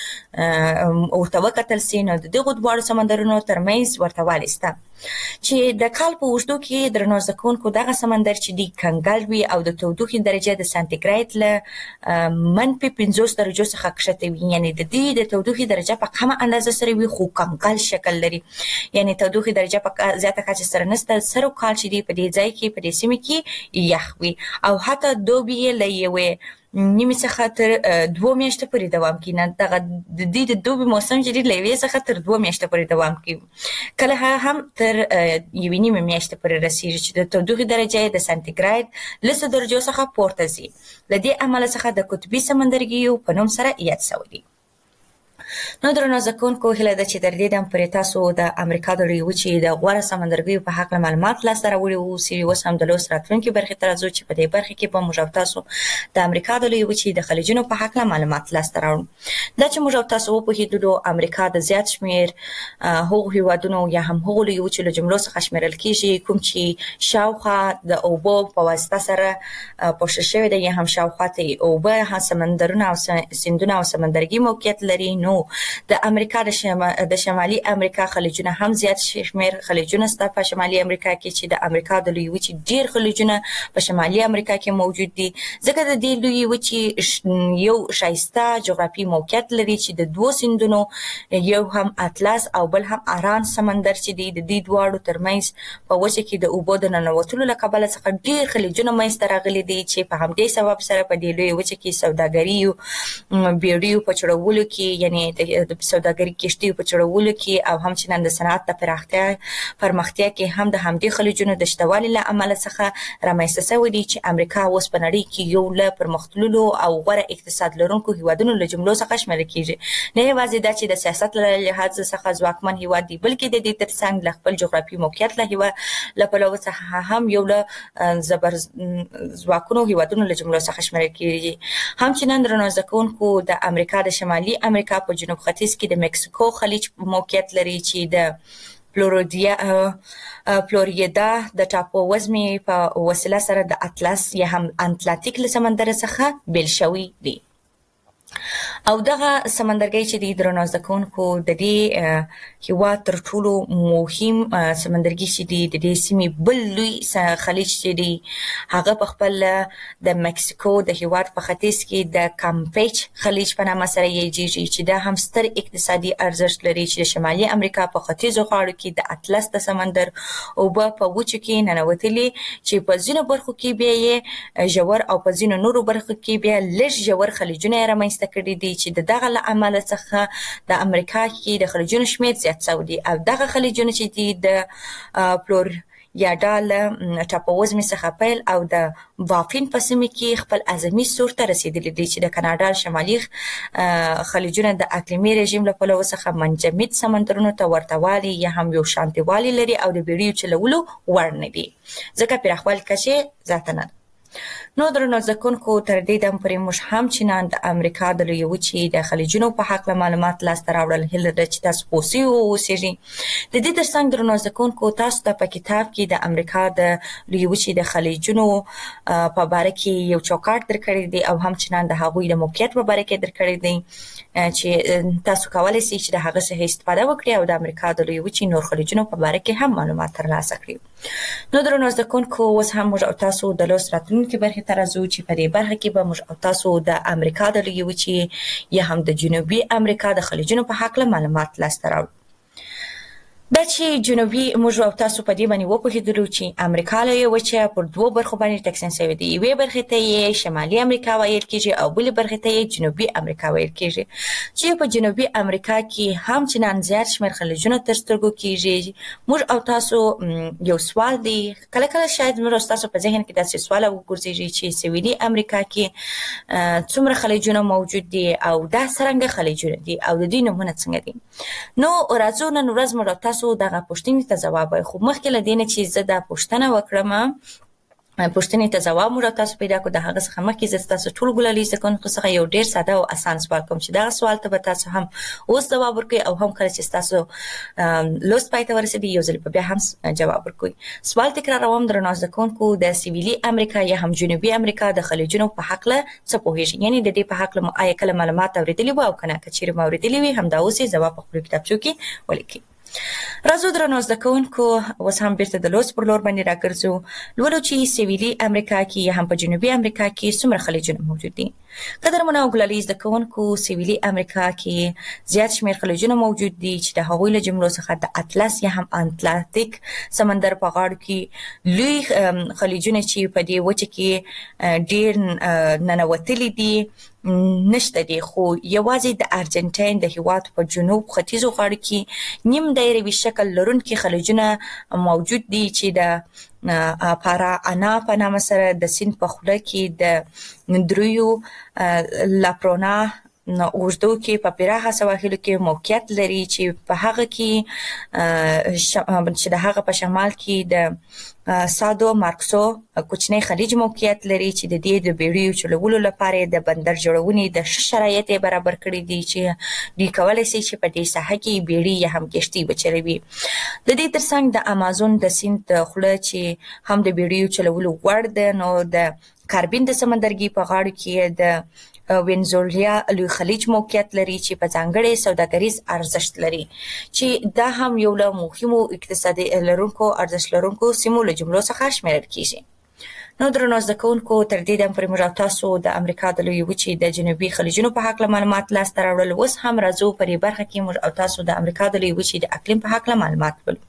[SPEAKER 3] چې او توکتل سین د دغه دوه سمندرونو ترمنځ ورته والسته چې د کال په اوږدو کې درنو زده کوونکو دغه سمندر چې دی کنګل وي او د تودوخې درجه د سانتیګراد له -50 درجو څخه کښته وي یعنی د دې د تودوخې درجه په کمه اندازه سره وي خو کنګل شکل لري یعنی تودوخې درجه په زیاته کچه سره نسته سره کال چې دی په دې ځای کې په دې سیمه کې یخ وي او حتی دوبي له یوې نیمه څخه تر 2 میاشتې پورې دوام کوي نه دغه د دې د دوبي موسم چې دی له یوې څخه تر 2 میاشتې پورې دوام کوي کله هم تر یوې نیمه میاشتې پورې رسیږي چې د تودوخې درجه د سانتیګراد له درجو څخه پورته ځي له دې عمله څخه د قطبي سمندرګیو په نوم سره یاد شوی دی. نو درنو ځکونکو هله د چې در دې دم پرې تاسو د امریکا د لوی وچې د غوړه سمندرګي په حق معلومات لاسته راوړي او سی اوس هم د لوس راتلونکي برخه تر ازو چې په دې برخه کې به موږ تاسو د امریکا د لوی وچې د خلیجونو په حق معلومات لاسته راوړو دا چې موږ تاسو په هیدلو امریکا د زیات شمیر هغو هیوادونو یا هم هغو لوی وچې له جملو څخه شمیرل کیږي کوم چې شاوخوا د اوبو په واسطه سره پوښښ شوی دی یا هم شاوخوا ته اوبه سمندرونه او سیندونه او سمندرګي موقعیت لري نو د امریکا د شمالي امریکا خلیجونه هم زیات شمیر خلیجونه ستا په شمالي امریکا کې چې د امریکا د لوی وچې ډیر خلیجونه په شمالي امریکا کې موجود دي ځکه د دې لوی وچې یو شایسته جغرافي موقعیت لري چې د دوه سیندونو یو هم اطلس او بل هم اران سمندر چې دی د دې دواړو ترمنځ په وجه کې د اوبو د ننوتلو له کبله څخه ډیر خلیجونه منځته راغلي دي چې په همدې سبب سره په دې لوی وچه کې سوداګري بیړیو په چړولو کې یعنی د سوداګري کشتیو په چړولو کې او همچنان د صنعت د پرمختیا کې هم د همدې خلیجونو د شتوالي له عمل څخه رامنځته شوی دی چې امریکا اوس په نړۍ کې یو له پرمختللو او غوره اقتصاد لرونکو هیوادونو له جملو څخه شمیرل کیږي نه یوازې دا چې د سیاست له لحاظ څخه ځواکمن هیواد دی بلکې د دې ترڅنګ له خپل جغرافي موقعیت له پلوه څخه هم یو له زبر ځواکونو هیوادونو له جملو څخه شمیرل کیږي همچنان درنو ځکونکو د امریکا د شمالي امریکا په جنوب ختیځ کې د مکسیکو خلیج موقعیت لري چې د فلوریدا د ټاپو وزمې په وسیله سره د اطلس یا هم اتلانتیک له سمندر څخه بیل شوی دی او دغه سمندرګي چې د درنو ځکونکو د دې هیواد تر ټولو مهم سمندرګي چې د دې سیمې بل لوی خلیج چې دی هغه په خپل د مکسیکو د هیواد په ختیځ کې د کامپیچ خلیج په نامه سره یادېږي چې دا هم ستر اقتصادي ارزښت لري چې د شمالي امریکا په ختیځو غاړو کې د اطلس د سمندر او په وچو کې ننوتلي چې په ځینو برخو کې بیا ژور او په ځینو نورو برخو کې بیا لږ ژور خلیجونه رامنځته کړي دي چې دغه عمل څخه د امریکا کې د خلیجونو شمیر زیات شوی او دغه خلیجونه چې دي د فلوریدا له ټاپو وزمې څخه پیل او د بافین په سیمه کې خپل اعظمي سور ته رسیدلي دي چې د کاناډا شمالي خلیجونه د اقلیمي رژیم له پلوه څخه منجمد سمندرونو ته ورتهوالي یا هم یو شانتیوالي لري او د بیړیو چلولو وړ نه دي ځکه پراخوالي کچه ذاته نه نو درنو ځکونکو تر دې دم پرې موږ هم چینان د امریکا د لوی وچې د خلیجونو په حق معلومات لاسته راوړل هله د چې تاسو پوسی او اوسېږي د دې ترڅنګ درنو ځکونکو تاسو ته په کتاب کې د امریکا د لوی وچې د خلیجونو په باره کې یو چوکاټ درکړی دی او هم چینان د هغوی د موقعیت په باره کې درکړی دی چې تاسو کولای شئ چې د هغه څخه استفاده وکړئ او د امریکا د لوی وچې نور خلیجونو په باره کې هم معلومات ترلاسه کړئ نو درنو ځکونکو اوس هم موږ تاسو د لوس راتلونکي برخه ترازو چې په دې برخه کې به موږ تاسو د امریکا د لوی وچې یا هم د جنوبي امریکا د خلیجونو په حق معلومات لاسته راوړو دا چې جنوبي موږ تاسو په دې باندې وپوهیدلو چې امریکا له وچه پر دوه برخو باندې تقسیم شوی دی یوه برخه ته شمالي امریکا ویل کیږي او بل برخه ته جنوبي امریکا ویل کیږي چې په جنوبي امریکا کې هم چنان زیات شمیر خلیجونه تر سترګو کیږي موږ او تاسو یو سوال دی کله کله شاید موږ تاسو په ذهن کې داسې سوال وګرځي چې سویلي امریکا کې څومره خلیجونه موجود دي او دا څنګه خلیجونه دي او د دې نمونه څنګه دي نو راځو نن ورځ موږ تاسو دغه پوښتنې ته ځواب وایو خو مخکې له دې نه چې زه دا پوښتنه وکړم پوښتنې ته ځواب موږ تاسو پیدا کو د هغه څخه مخکې زه تاسو ټول ګلالي ځکه څخه یو ډیر ساده او اسان سوال کوم چې دا سوال ته به تاسو هم اوس ځواب ورکړئ او هم کله چې تاسو لوست پای ته ورسېدئ یو ځل په بیا هم جواب ورکړئ سوال تکراروم درنو ځکونکو د سویلي امریکا یا هم جنوبي امریکا د خلیجونو په حق له څه پوهیږئ یعنی د دې په حق له آیا کله معلومات اوریدلي وو او کنه کچېر ما اوریدلي وي هم دا اوس جواب په خپل کتابچو کې ولیکئ راځو درنو ځکونکو اوس هم بیرته د لوست پر لور باندې راګرځو لولو چې سویلي امریکا کې یا هم په جنوبي امریکا کې څومره خلیجونه موجود دي قدرمنو ګلالي ځکونکو سویلي امریکا کې زیات شمیر خلیجونه موجود دي چې د هغوی له جملو څخه د اطلس یا هم اتلانتیک سمندر په غاړه کې لوی خلیجونه چې په دې وچه کې ډیر ننوتلي دي نشته دي خو یوازې د ارجنټاین د هیواد په جنوب ختیځو غاړو کې نیم دایروي شکل لرونکي خلیجونه موجود دي چې د پارا انا په نامه سره د سیند په خوله کې د دریو لاپرونا اوږدو کې په پراخه سواحلو کې موقعیت لري چې په هغه کې چې د هغه په شمال کې د سادو مارکسو کوچنی خلیج موقعیت لري چې د دې د بیړیو چلولو لپاره د بندر جوړونې د شرایط برابر کړي دي چې دوی کولای شي چې په دې ساحه کې بیړۍ یا هم کشتي وچلوي. د دې ترڅنګ د امازون د سیند خوله چې هم د بیړیو چلولو وړ ده، نو د کاربین د سمندرګي په غاړه کې د وینزولیا لوی خلیج موقعیت لري چې په ځانګړي سوداګریز ارزښت لري چې دا هم یو له مهمو اقتصادي لرونکو ارزښت لرونکو سیمو له جملو څخه شمیرل کیږي. نو درنو زده کوونکو تر دې دم پرې موږ تاسو د امریکا د لوی وچې د جنوبي خلیجونو په حق معلومات لاسته راوړل. اوس هم راځو پرې برخه کې موږ تاسو د امریکا د لوی وچې د اقلیم په حق معلومات ولولو.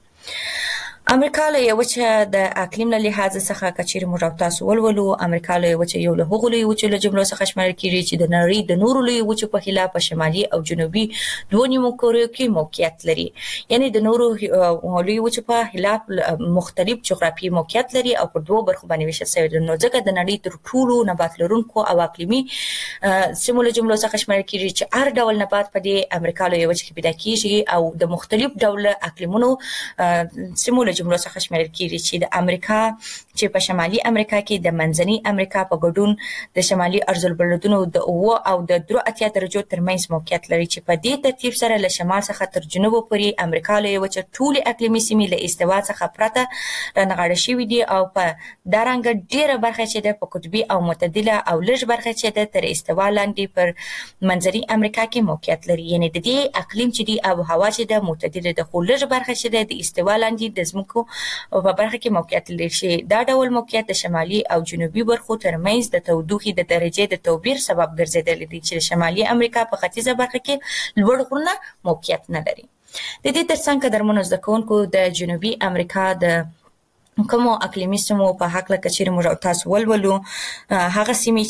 [SPEAKER 3] امریکا له یو چې د اقلیم له لحاظ څخه کچیر موږ تاسو ولولو، امریکا له یو چې یو له هغو لوی وچو له جملو څخه شمېرل کیږي چې د نړۍ د نورو لوی وچو په خلاف په شمالي او جنوبي دوه نیمو کورو کې موقعیت لري. یعنی د نورو لوی وچو په خلاف مختلف جغرافیایي موقعیت لري او په دوه برخو باندې ویشل شوی. نو ځکه د نړۍ تر ټولو نبات لرونکو او اقلیمي سیمو له جملو څخه شمېرل کیږي چې هر ډول نبات په دې امریکا له یو کې پیدا کیږي او د مختلف ډول اقلیمونو سیمو جملو څخه شمیرل کیږي چې د امریکا چې په شمالي امریکا کې د منځني امریکا په ګډون د شمالي ارزالبلدونو د 9 او د 3 درجو ترمنځ موقعیت لري چې په دې ترتیب سره له شمال څخه تر جنوب پورې امریکا له یو چې ټول اقلیمي سیمې له استوا څخه پرته رانغاړل شوې دي او په دارنګ ډیره برخه چې د قطبي او معتدله او لږ برخه چې د تر استوا لاندې پر منځني امریکا کې موقعیت لري. یعنی د دې اقلیم چې دی او هوا چې د معتدله د خو لږ برخه چې د استوا لاندې د زمکو او په برخه کې موقعیت لري چې دا ډول موقعیت د شمالي او جنوبي برخو ترمنځ د تودوخې د درجې د توپیر سبب ګرځیدلی دی چې شمالي امریکا په ختیځه برخه کې لوړ غرونه موقعیت نه لري. د دې ترڅنګ درمنو زده کوونکو د جنوبي امریکا د کومو اقلیمي سیمو په حق له کچیر موږ تاسو ولولو. هغه سیمې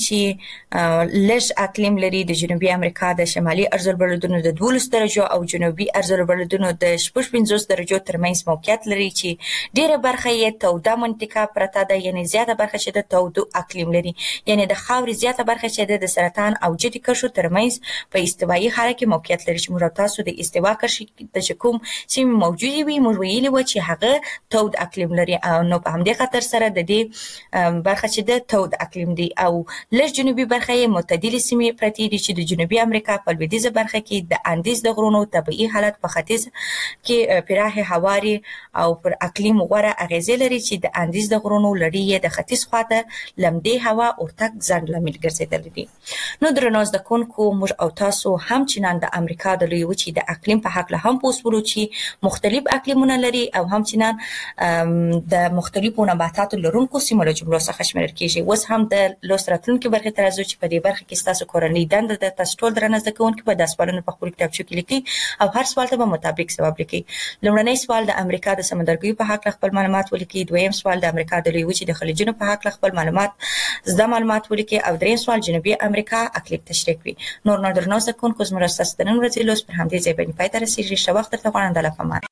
[SPEAKER 3] چې لږ اقلیم لري د جنوبي امریکا د شمالي ارزالبلدونو د 12 درجو او جنوبي ارزالبلدونو د 15 درجو ترمنځ موقعیت لري چې ډیره برخه یې توده منطقه پرته ده، یعنی زیاته برخه چې د تودو اقلیم لري، یعنی د خاورې زیاته برخه چې د سرطان او جدي کرښو ترمنځ په استوایي حالت کې موقعیت لري چې موږ تاسو د استوا کرښې د کوم سیمې موجودي وي موږ ویلي و چې هغه تود اقلیم لري. نو په همدې خاطر سره د دې برخه چې د تود اقلیم دی او لږ جنوبي برخه یې معتدلې سیمې پرتې دي چې د جنوبي امریکا په لویدیځه برخه کې د اندیز د غرونو طبیعي حالت په ختیځ کې پراخه هواري او پر اقلیم غوره اغیزې لري چې د اندیز د غرونو لړۍ د ختیځ خواته لمدې هوا ورتګ ځنډ لامل ګرځیدلی دي. نو درنو زده کوونکو موږ او تاسو هم چنان د امریکا د لوی وچې د اقلیم په حق له هم پوسولو چې مختلف اقلیمونه لري او هم چنان د مختلفو نباتاتو لرونکو سیمو له جملو څخه شمیرل کیږي. اوس هم د لوست راتلونکي برخې ته راځو چې په دې برخه کې تاسو کورنۍ دنده ده. تاسو ټول درنه زده کوونکي په داس سوالونو په خپل کتابچو کې لیکي او هر سوال ته به مطابق جواب لیکي. لومړنی سوال د امریکا د سمندرګي په حق خپل معلومات ولیکي، دویم سوال د امریکا د لوی وچې د خلیجونو په حق خپل معلومات ولیکي او دریم سوال جنوبي امریکا اقلیم تشریح کړي. نور درنه زده کوونکو زموږ تاسو د نن ورځې لوست پر همدې ځای باندې پای ته رسیږي. ښه وخت درته غواړم. د لپاره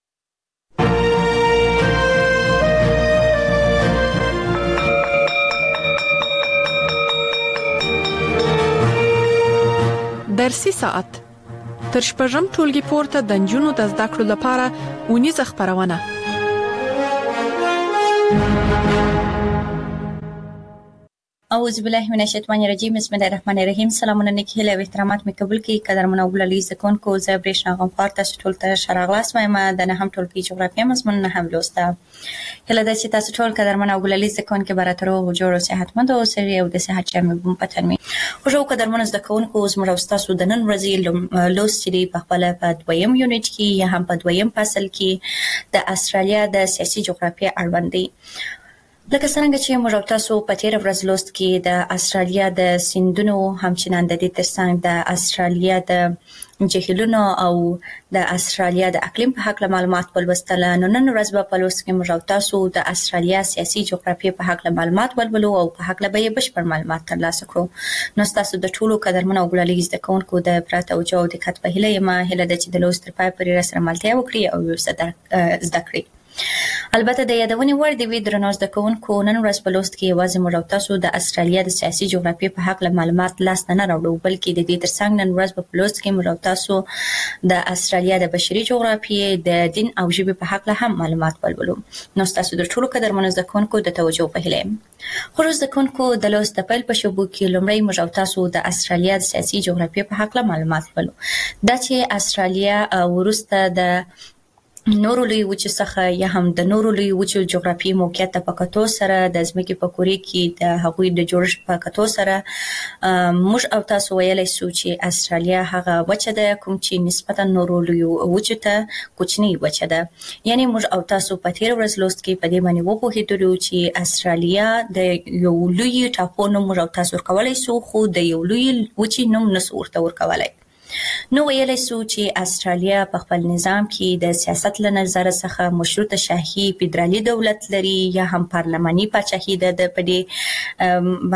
[SPEAKER 2] درسي ساعت تر شپږم ټولګي پورته د نجونو د زده کړو لپاره اونیزه خبرونه.
[SPEAKER 3] اعوذ بالله من الشیطان الرجیم. بسم الله الرحمن الرحیم. سلامونه نیکی هیله او احترامات مې قبول کړئ. قدرمنو ګلالي زکونکو زه برېښنا غمخوار تاسو ټول ته ښه راغلاست وایم. د نهم ټولګي جغرافیه مضمون نه هم لوسته. هیله ده چې تاسو ټول قدرمنو ګلالي زکونکو براتر او جوړ او صحتمند اوسئ او د صحت جامې بوم پتن می. خو قدرمنو زکونکو زموږ تاسو د نن ورځې لوست چې په خپل په دویم یونټ کې یا هم په دویم فصل کې د استرالیا د سیاسي جغرافیه اړوند دی. لکه څنګه چې موږ تاسو په تیر ورځ لوست کې د استرالیا د سیندونو همچنان د دې ترڅنګ د استرالیا د جهیلونو او د استرالیا د اقلیم په حق معلومات ولوستل. نو نن ورځ په لوست کې موږ تاسو د استرالیا سیاسي جغرافیه په حق معلومات ولولو او په حق به بشپړ معلومات ترلاسه کړو. نو تاسو د ټولو قدرمنو ګلالي زده کوونکو د پراته او جو د کتب هیله د چې د لوست تر پای پورې سره ملتیا وکړي او یو څه زده کړئ. البته د یادونې وړ دی درنو زده کوونکو نن ورځ په لوست کې یوازې موږ او تاسو د استرالیا د سیاسي جغرافیې په حق له معلومات لاس نه راوړو بلکې د دې ترڅنګ نن ورځ په لوست کې موږ او تاسو د استرالیا د بشري جغرافیې د دین او ژبې په حق له هم معلومات ولولو. نو تاسو د ټولو قدرمنو زده کوونکو د توجه په هیله خو زده کوونکو د لوست د پیل په شوبو کې لومړی موږ او تاسو د استرالیا د سیاسي جغرافیې په حق له معلومات ولولو. دا چې استرالیا ورسته د نورو لوی وچو څخه یا هم د نورو لوی وچو جغرافیایي موقعیت په کتو سره د ځمکې په کورې کې د هغوی د جوړښت په کتو سره موږ او تاسو ویلای شو چې استرالیا هغه وچه ده کوم چې نسبتا نورو لوی وچو ته کوچنی وچه ده. یعنی موږ او تاسو په تیر ورځ لوست کې په دې باندې وپوهیدلو چې استرالیا د یو لوی ټاپو نوم موږ او تاسو ورکولای شو خو د یو لوی وچی نوم نسو ورته ورکولای. نو ویلای شو چې استرالیا په خپل نظام کې د سیاست له نظر څخه مشروطه شاهي فدرالي دولت لري یا هم پارلماني پاچاهي ده د پدې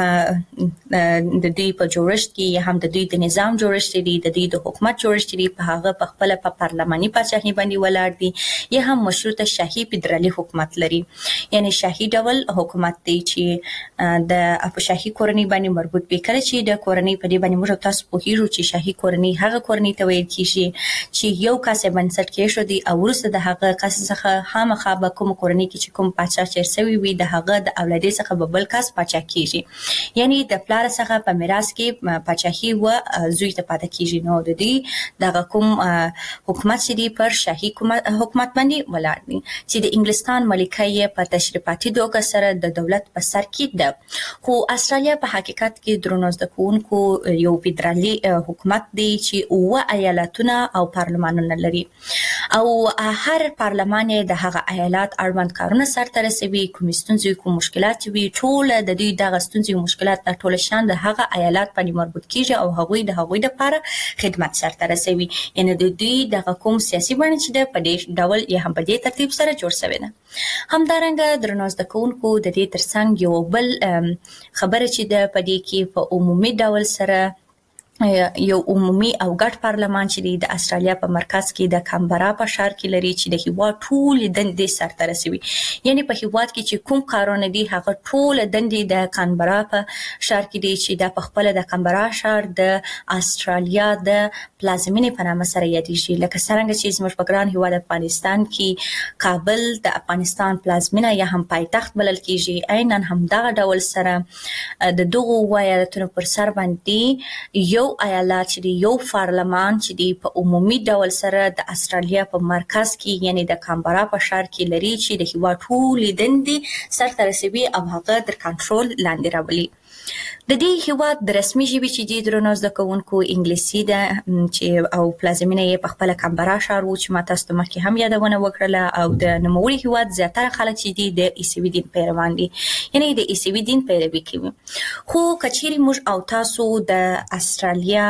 [SPEAKER 3] د دوی په جوړښت کې یا هم د دوی د نظام جوړښت دی د دوی د حکومت جوړښت دی په هغه په خپل په پارلماني پاچاهي باندې ولاړ دي یا هم مشروطه شاهي فدرالي حکومت لري. یعنی شاهي ډول حکومت دی چې د شاهي کورنۍ باندې مربوط وي. کله چې د کورنۍ په دې باندې موږ تاسو پوهیږو چې شاهي کورنۍ هغه کورنۍ ته ویل کیږي چې یو کس بنسټ کېښو دی او وروسته د هغه کس څخه خامخا به کوم کورنۍ کې چې کوم پاچا چیر سوی وي د هغه د اولادې څخه به بل کس پاچا کیږي. یعنی د پلار څخه په میراث کې پاچاهي و زوی ته پاتې کیږي. نو د دې دغه کوم حکومت چې دی پر شاهي حکومت باندې ولاړ دی چې د انګلستان ملکه یې په تشریفاتي دوکه سره د دولت په سر کې ده. خو استرالیا په حقیقت کې درنو زده کوونکو یو فدرالي حکومت دی چې اوه ایالتونه او پارلمانونه لري او هر پارلمان د هغه ایالت اړوند کارونه سرته رسوي. کوم ستونزې کوم مشکلات وي ټول د دوی دغه ستونزې او مشکلات د ټول شان د هغه ایالت باندې مربوط کیږي او هغوی لپاره خدمت سرته رسوي. یعنی د دوی دغه کوم سیاسي بڼه چې د پدې ډول یا هم په دې ترتیب سره جوړ شوی ده. همدارنګه درنو زده کوونکو د دې ترڅنګ یو بل خبره چې د پدې کې په عمومي ډول سره یو عمومي او ګډ پارلمان چې د استرالیا په مرکز کې د کامبرا په ښار کې لري چې د هیواد ټول دندې سرته رسوي. یعنی په هیواد کې چې کوم کارونه دي هغه ټول دندې د کامبرا په ښار کې دي چې د خپل د کامبرا ښار د استرالیا د پلازمینې په نامه سره یادېږي. لکه څنګه چې زموږ په ګران هیواد افغانستان کې کابل د افغانستان پلازمینه یا هم پایتخت بلل کیږي. عیناً هم دغه ډول سره د دغو ایالتونو پر سر باندې یو ایالت چې یو پارلمان چې دی په عمومي ډول سره د استرالیا په مرکز کې یعنی د کامبرا په ښار کې لري چې د هیواد ټول دندې سرته رسوي او هغه تر کنټرول لاندې راولي. د دې هیواد د رسمي ژبې چې د درنو زده کوونکو انګلیسي ده چې او پلازمینه یې په خپل کامبرا ښار و چې ما تاسو ته مخکې هم یادونه وکړله او د نوموړي هیواد زیاتره خلک چې دي د عیسوي دین پیروان دي یعنی د عیسوي دین پیروي کوي. خو کچېرې موږ او تاسو د استرالیا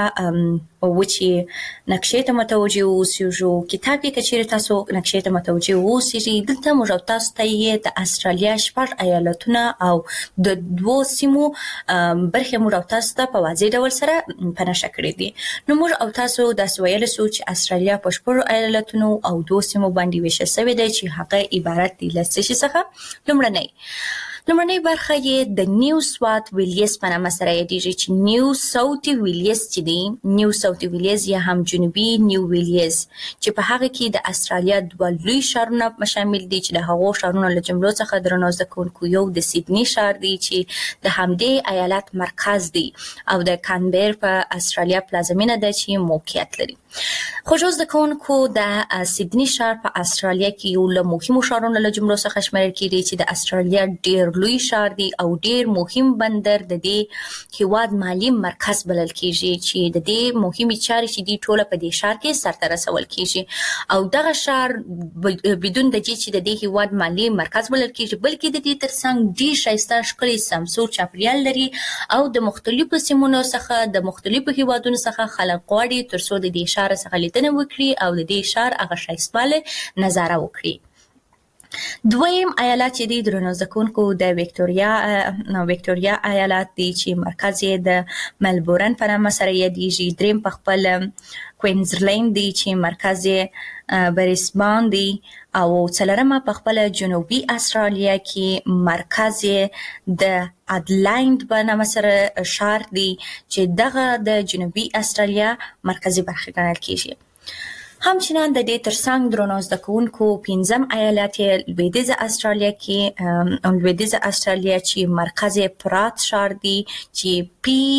[SPEAKER 3] وچې نقشې ته متوجه اوسېږو کتاب کې کچېرې تاسو نقشې ته متوجه اوسېږئ دلته موږ او تاسو ته یې د استرالیا شپږ ایالتونه او د دوو سیمو برخې موږ او تاسو ته په واضح ډول سره په نښه کړې دي. نو موږ او تاسو داسې ویلی شو چې استرالیا په شپږو ایالتونو او دوو سیمو باندې ویشل شوې ده چې هغه عبارت دي له څه شي څخه. لومړنۍ برخه یې د نیو ساوث ویلیز په نامه سره یادېږي چې نیو ساوث ویلیز چې دی نیو ساوث ویلیز یا هم جنوبي نیو ویلیز چې په هغه کې د استرالیا دوه لوی ښارونه شامل دي چې د هغو ښارونو له جملو څخه درنو زده کوونکو یو د سیدني ښار دی چې د همدې ایالت مرکز دی او د کانبر په استرالیا پلازمینه ده چې موقعیت لري. خوږو زده کوونکو د سیدني ښار په استرالیا کې یو له مهمو ښارونو له جملو څخه شمیرل کېږي چې د استرالیا ډېر لوی ښار دی او ډېر مهم بندر د دې هیواد مالی مرکز بلل کېږي چې د دې مهمې چارې چې دي ټوله په دې ښار کې سرته رسول کېږي او دغه ښار بدون د دې چې د دې هیواد مالی مرکز بلل کېږي بلکې د دې ترڅنګ ډېر ښایسته ښکلی سمسور چاپیریال لري او د مختلفو سیمونو څخه د مختلفو هیوادونو څخه خلک غواړي تر څو د دې ښار څخه لیدنه وکړي او د دې ښار هغه ښایستوالی نظاره وکړي. دویم ایالت چې دی درنو زکونکو د ویکټوریا ایالت دی چې مرکز یې د ملبورن په نامه سره یادیږي. دریم په خپل کوینزلند دی چې مرکز یې بریسبان دی او څلورمه په خپل جنوبي استرالیا کې مرکز یې د ادلایند په نامه سره شار دی چې دغه د جنوبي استرالیا مرکزی برخه ګڼل کیږي. همچنان د دې ترڅنګ درنو زده کوونکو پنځم ایالت لویدیځه استرالیا کې لویدیځه استرالیا چې مرکز پرات شار دی چې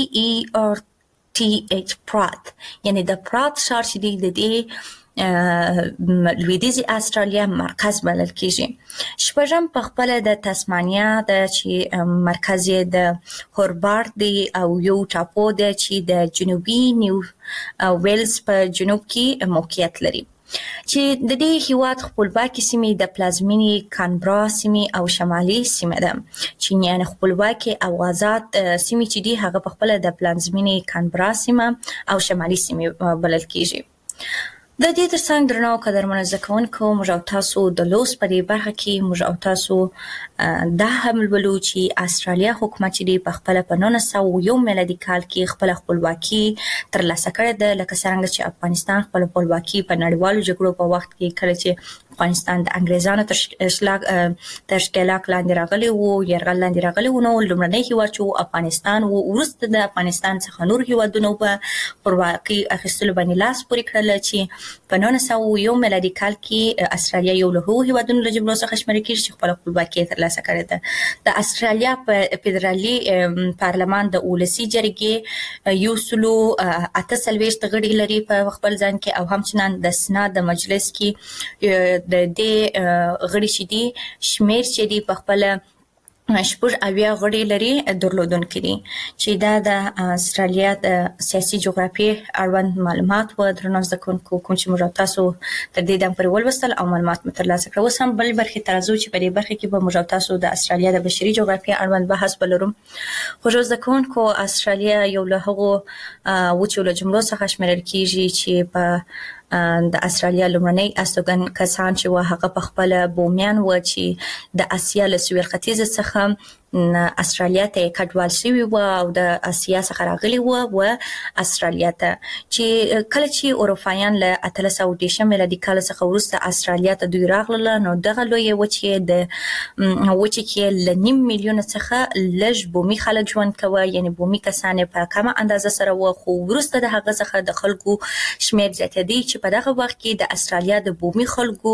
[SPEAKER 3] PERTH پرات، یعنی د پرات شار چې دی د دې لویدیځه استرالیا مرکز بلل کیږي. شپږم په خپل د تسمانیا د چې مرکز د هوربارت دی او یو ټاپو دی چې د جنوبي نیو ویلز په جنوب کې موقعیت لري چې د دې هیواد خپلواکي سیمې د پلازمینې کانبرا سیمې او شمالي سیمه ده چې یعنی خپلواکي او آزاد سیمې چې دي هغه په خپل د پلازمینې کانبرا سیمه او شمالي سیمه بلل کیږي. د دې ترڅنګ درنو قدرمنو زده کوونکو موږ او تاسو د لوس په دې برخه کې موږ او تاسو دا هم ولولو چې استرالیا حکومت دی په خپل په 1901 میلادي کال کې خپل خپلواکي ترلاسه کړې ده، لکه څنګه چې افغانستان خپل خپلواکي په نړیوالو جګړو په وخت کې کله چې افغانستان د انګریزانو تر اشتلاک لاندې راغلی وو، یرغل لاندې راغلی وو، نو لومړنی هیواد چې افغانستان وو وروسته د افغانستان څخه نور هیوادونو په خپلواکي اخیستلو باندې لاس پورې کړل چې په 1901 میلادي کال کې استرالیا یو له هغو هیوادونو له جملو څخه شمېرل کیږي چې خپل خپلواکي ترلاسه کړې ده. د استرالیا په فدرالي پارلمان د ولسي جرګې 148 غړي لري په خپل ځان کې او همچنان د سنا د مجلس کې د دې غړي چې دي شمېر چې دي په خپل شپږ اویا غړي لري درلودونکي دي چې دا د استرالیا د سیاسي جغرافیې اړوند معلومات و. درنو زده کوونکو کوم چې موږ تاسو تر دې دم پورې ولوستل او معلومات مو ترلاسه کړل، اوس هم بل برخې ته راځو چې په دې برخه کې به موږ تاسو د استرالیا د بشري جغرافیې اړوند بحث ولرو. خو زده کوونکو استرالیا یو له هغو وچو له جملو څخه شمېرل کیږي چې په د استرالیا لومړنی استوګن کسان چې و هغه په خپل بومیان و چې د اسیا له سویل ختیځ څخه استرالیا ته کډوال شوي و او د اسیا څخه راغلي و استرالیا ته چې کله چې اروپایان له 1810 میلادي کال څخه وروسته استرالیا ته دوی راغلل، نو دغه لوی وچې د وچې کې ل 9 میلیون څخه لږ بومي خلک ژوند کوي، یعنی بومي کسان په کمه اندازه سره و. خو وروسته د هغه څخه د خلکو شمېر زیاتېدی چې په دغه وخت کې د استرالیا د بومي خلکو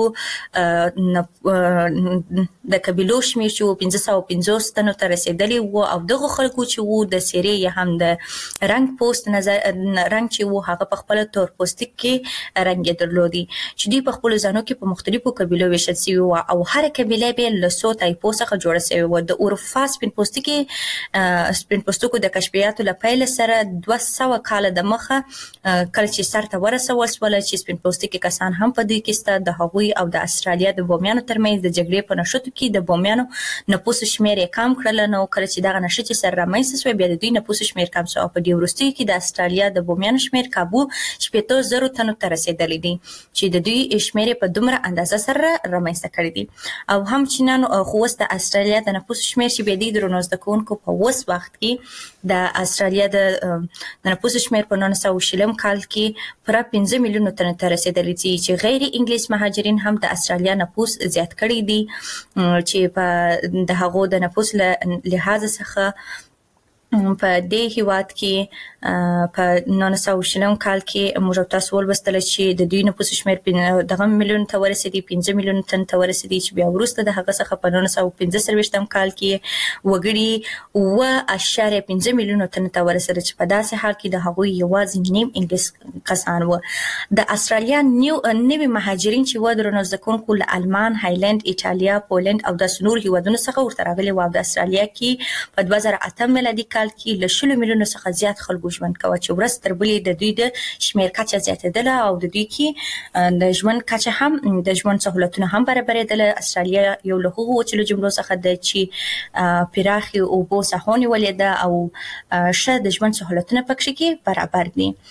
[SPEAKER 3] د قبیلو شمېر چې 550 تنو ته رسیدلی و او دغه خلکو چې وو د سیرې یا هم د رنگ پوست رنگ چې وو هغه په خپل تور پوستي کې رنگ درلودي چې دوی په خپل ځانو کې په مختلفو قبیلو ویشل شوي و او هر قبیله به له څو ټایپو څخه جوړه شوې و. د اروپا سپین پوستي کې سپین پوستکو د کشفیاتو له پیل سره 200 کال د مخه کله چې سر ته ورسول شول چې سپین پوستکي کسان هم په دې کې ست د هغوی او د استرالیا د بومیانو ترمنځ د جګړې په نشټو کې د بومیانو نفوس شمېر کم کړل. نو کله چې دغه نشټ سره رامنځته شوه بیا د دوی نفوس شمېر کم شو او په دې وروستي کې د استرالیا د بومیانو شمېر کابو 70,000 تنو ته رسیدلی دي چې د دوی شمېر په دومره اندازه سره رامنځته کړی دي. او همچنان خو اوس د استرالیا د نفوس شمېر چې به د درنو زده کوونکو په اوس وخت کې د استرالیا د نفوس شمېر په 1920 کال کې پر 15 میلیون تنو ته رسیدلی دي چې غیر انګلیس مهاجرین هم د استرالیا نفوس زیات کړی دي چې په د هغو د نفوس لحاظ څخه په دې هیواد کې په 1920 کال کې موږ تاسو ولوستل چې د دوی نفوس شمېر دغه میلیون ته ورسېدی 15 میلیون تن ته ورسېدی چې بیا وروسته د هغه څخه په 1945 کال کې وګړي 1.5 میلیون تن ته ورسېدل چې په داسې حال کې د هغوی یوازې نیم انګلیس کسان و. د استرالیا نوي مهاجرین چې و درنو زده کوونکو له آلمان، هایلند، ایټالیا، پولند او د نور هیوادونو څخه ورته راغلي و. د استرالیا کې په 2008 میلادي کال کې له 10 میلیونو څخه زیات خلکو ژوند کوي چې ورځ تر بلې د دوی د شمېر کچه زیاتېدله او د دوی کې د ژوند کچه هم د ژوند سهولتونه هم برابرېدله. استرالیا یو له هغو وچلو جملو څخه ده چې پراخې اوبو ساحو نیولې ده او ښه د ژوند سهولتونه پکې کې برابر دي.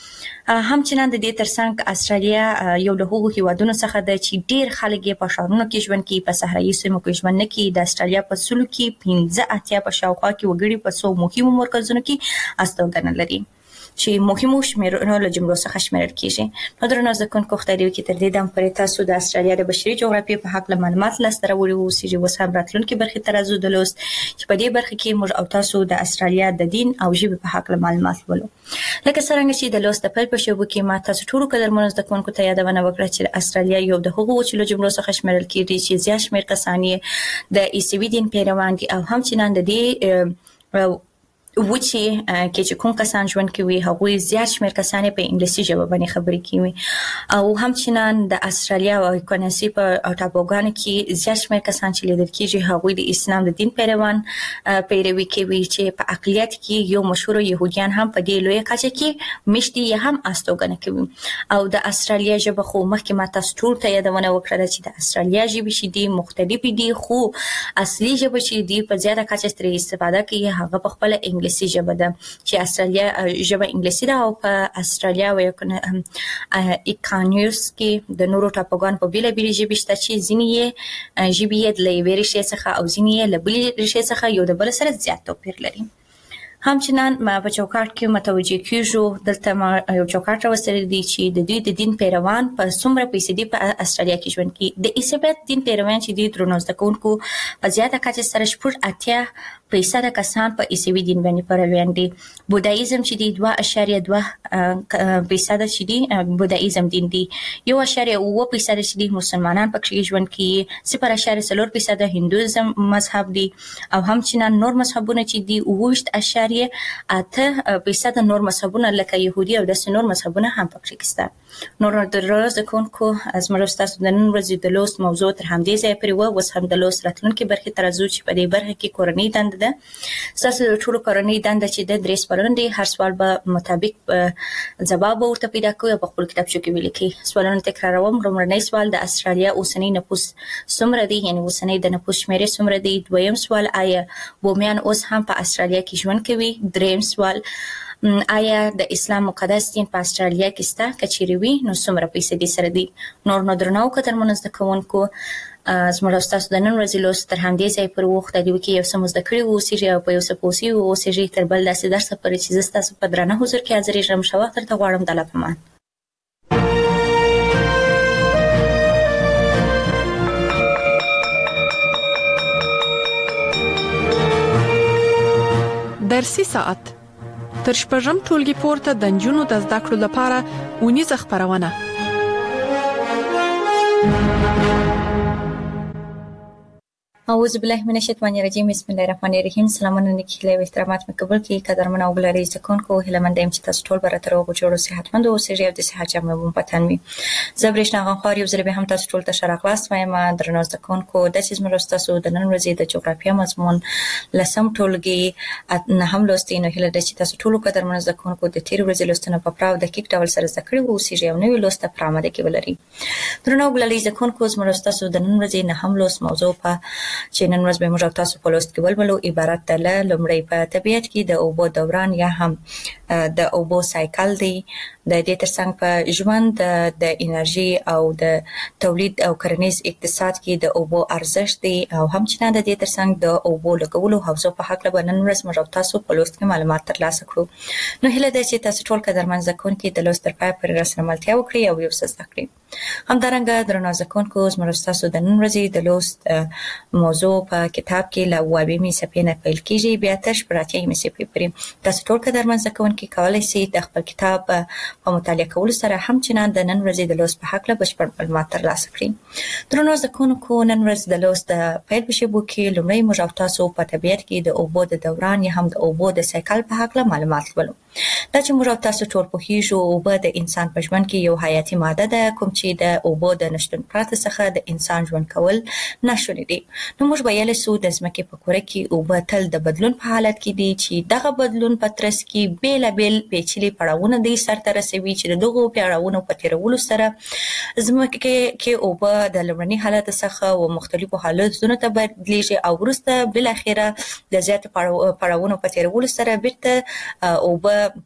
[SPEAKER 3] همچنان د دې ترڅنګ استرالیا یو له هغو هیوادونو څخه ده چې ډیر خلک یې په ښارونو کې ژوند کوي، په صحرایي سیمو کې ژوند نه کوي. د استرالیا په سلو کې 15 په شاوخوا کې وګړي په څو مهمو مرکزونو کې استوګنه لري چې مهمو شمیرونو له جملو څخه شمیرل کیږي. نو درنو ځکونکو خدای دې کې تر دې دم پرې تاسو د استرالیا د بشري جغرافیې په حق معلومات لاسته راوړي وو چې وسام راتلونکي برخې ترازو د لوست چې په دې برخه کې موږ او تاسو د استرالیا د دین او ژبې په حق معلومات ولو. لکه څنګه چې د لوست په پیل شوبو کې ما تاسو ټول قدرمنو ځکونکو ته یادونه وکړه چې استرالیا یو د هغو چې له جملو څخه شمیرل کیږي چې زیات شمیر کسان یې د عیسوي دین پیروان دي او همچنان د دې وچی کې چې کوم کسان ژوند کوي هغوی زیات شمیر کسان په انګلیسي ژبه باندې خبرې کوي او همچنان د استرالیا او کنسي په ټاپوګانو کې زیات شمیر کسان چې لیدل کیږي هغوی د اسلام د دین پیروان پیروي کوي چې په اقلیت کې یو مشهور يهوديان هم په دې لوی کچه کې مشتي هم استوګنه کوي. او د استرالیا ژبه خو مخکې ما تاسو ټول ته یادونه وکړه چې د استرالیا ژبه شدي مختلف دي خو اصلي ژبه چې دی په زیاته کچه تر استفاده کوي هغه په خپل انګلیسي ژبه ده چې استرالیا ژبه انګلیسي ده او په استرالیا او اکانیوس کې د نورو ټاپوګان په بیل بیل ژبه شته چې ځینې ژبې د لوي ریښې څخه او ځینې له بل ریښې څخه یو د بل سره زیات توپیر لري. همچنان ما په چوکاټ کې متوجه کیږو دلته ما یو چوکاټ راوستل دي چې د دوی د دین پیروان په څومره پیسې په استرالیا کې ژوند کوي. د عیسویت دین پیروان چې دي درنو زکونکو په زیاته کچه سره شپږ اتیا پیسې کسان په عیسوي دین باندې پیروان دي. بودایزم چې دی 2.2 پیسې چې دی بودایزم دین دی 1.9 پیسې چې دی مسلمانان پکې ژوند کوي 0.4 پیسې هندویزم مذهب دی او همچنان نور مذهبونه چې دی 9.8 پیسې د نور مذهبونه لکه يهودي او د نور مذهبونه هم پکې شته. نور د روز د کونکو از مرستاسو د نن ورځې د لوست موضوع تر همدې ځای پرې و. اوس هم د لوست راتلونکي برخې ترازو چې په دې برخه کې کورنۍ دنده ده. تاسو ټول کورنۍ دنده چې د درې سوالونه دي هر سوال به مطابق ځواب ورته پیدا کوي په خپل کتابچو کې ولیکي. سوالونه تکراروم. لومړنی سوال د استرالیا اوسنی نفوس څومره دی یعنی اوسنی د نفوس شمیرې څومره دی. دویم سوال آیا بومیان اوس هم په استرالیا کې ژوند کوي. دریم سوال آیا د اسلام مقدس دین په استرالیا کې ستا کچېری وي نو څومره پیسې دي سره دي. نور نو درنو کتر منځ د کوونکو زموږ تاسو د نن ورځې لوست تر همدې ځای پر وخت دی کې یو څه مزد کړی وو چې په یو څه پوسی وو چې تر بل داسې درس پر چې تاسو په درنه حضور کې حاضر یم شو وخت ته غواړم د لپمان.
[SPEAKER 2] درسي ساعت تر شپږم ټولګي پورته د نجونو د زده کړو لپاره ونیزه خبرونه.
[SPEAKER 3] اعوذ بالله من الشیطان الرجیم. بسم الله الرحمن الرحیم. سلامونه نیکي او احترامات مقبول کی قدرمن او بلری ځکونکو هلمند ایم چې تاسو ټول براتر او جوړو صحتمند او سری او د صحت جامه مو پتن وي. زبرشنا غنخوار یو ځل به هم تاسو ټول ته شراغلاس وایم. درنو ځکونکو د چیز مرستاسو د نن ورځې د جغرافیه مضمون لسم ټولګي نه هم لوستینو هله د چې تاسو ټول قدرمن ځکونکو د تیر ورځې لوستنه په پراو د کیک ډول سره ذکر وو سری او نوې لوسته پرامه د کې ولري. درنو بلری ځکونکو مرستاسو د نن ورځې نه هم لوست موضوع په چې نن ورځ به موږ تاسو په لوست کې ولولو عبارت ده له لومړی په طبیعت کې د اوبو دوران یا هم د اوبو سایکل دی. د دې ترڅنګ په ژوند د انرژي او د تولید او کرنیز اقتصاد کې د اوبو ارزښت دی او همچنان د دې ترڅنګ د اوبو لګولو حوزو په حق له نن ورځ موږ تاسو په لوست کې معلومات ترلاسه کړو. نو هله ده چې تاسو ټول قدرمن ځکونکو د لوست تر پای پورې راسره وکړي او یو څه زده کړئ. همدارنګه درنو ځکونکو زموږ تاسو د نن ورځې د لوست موضوع په کتاب کې له 9 صفحې نه پیل کیږي بیا تر 8 صفحې پورې. تاسو ټول قدرمن ځکونکو کولای شئ د خپل کتاب په مطالعه کولو سره همچنان د نن ورځې د لوست په حق له بشپړ معلومات ترلاسه کړئ. درنو ځکونکو نن ورځ د لوست پیل په شیبو کې لومړی موږ تاسو په طبیعت کې د اوبو د دوران یا هم د اوبو د سایکل په حق له معلومات ولرو. دا چې موږ تاسو ټول په هیڅ اوبه د انسان په ژوند کې یو حیاتي ماده ده کوم چې د اوبو د نشټون پرته څخه د انسان ژوند کول ناشونی دي. نو موږ ویل سو د ځمکې په کوره کې اوبه تل د بدلون په حالت کې دي چې دغه بدلون په ترڅ کې بیلابل پیچلي پړاوونه دي سرته رسوي چې دغه پړاوونو په تیرولو سره ځمکه کې اوبه د لومړني حالت څخه او مختلفو حالتونو ته بدلیږي او وروسته بل اخیره د زیات پړاوونو په تیرولو سره بیرته اوبه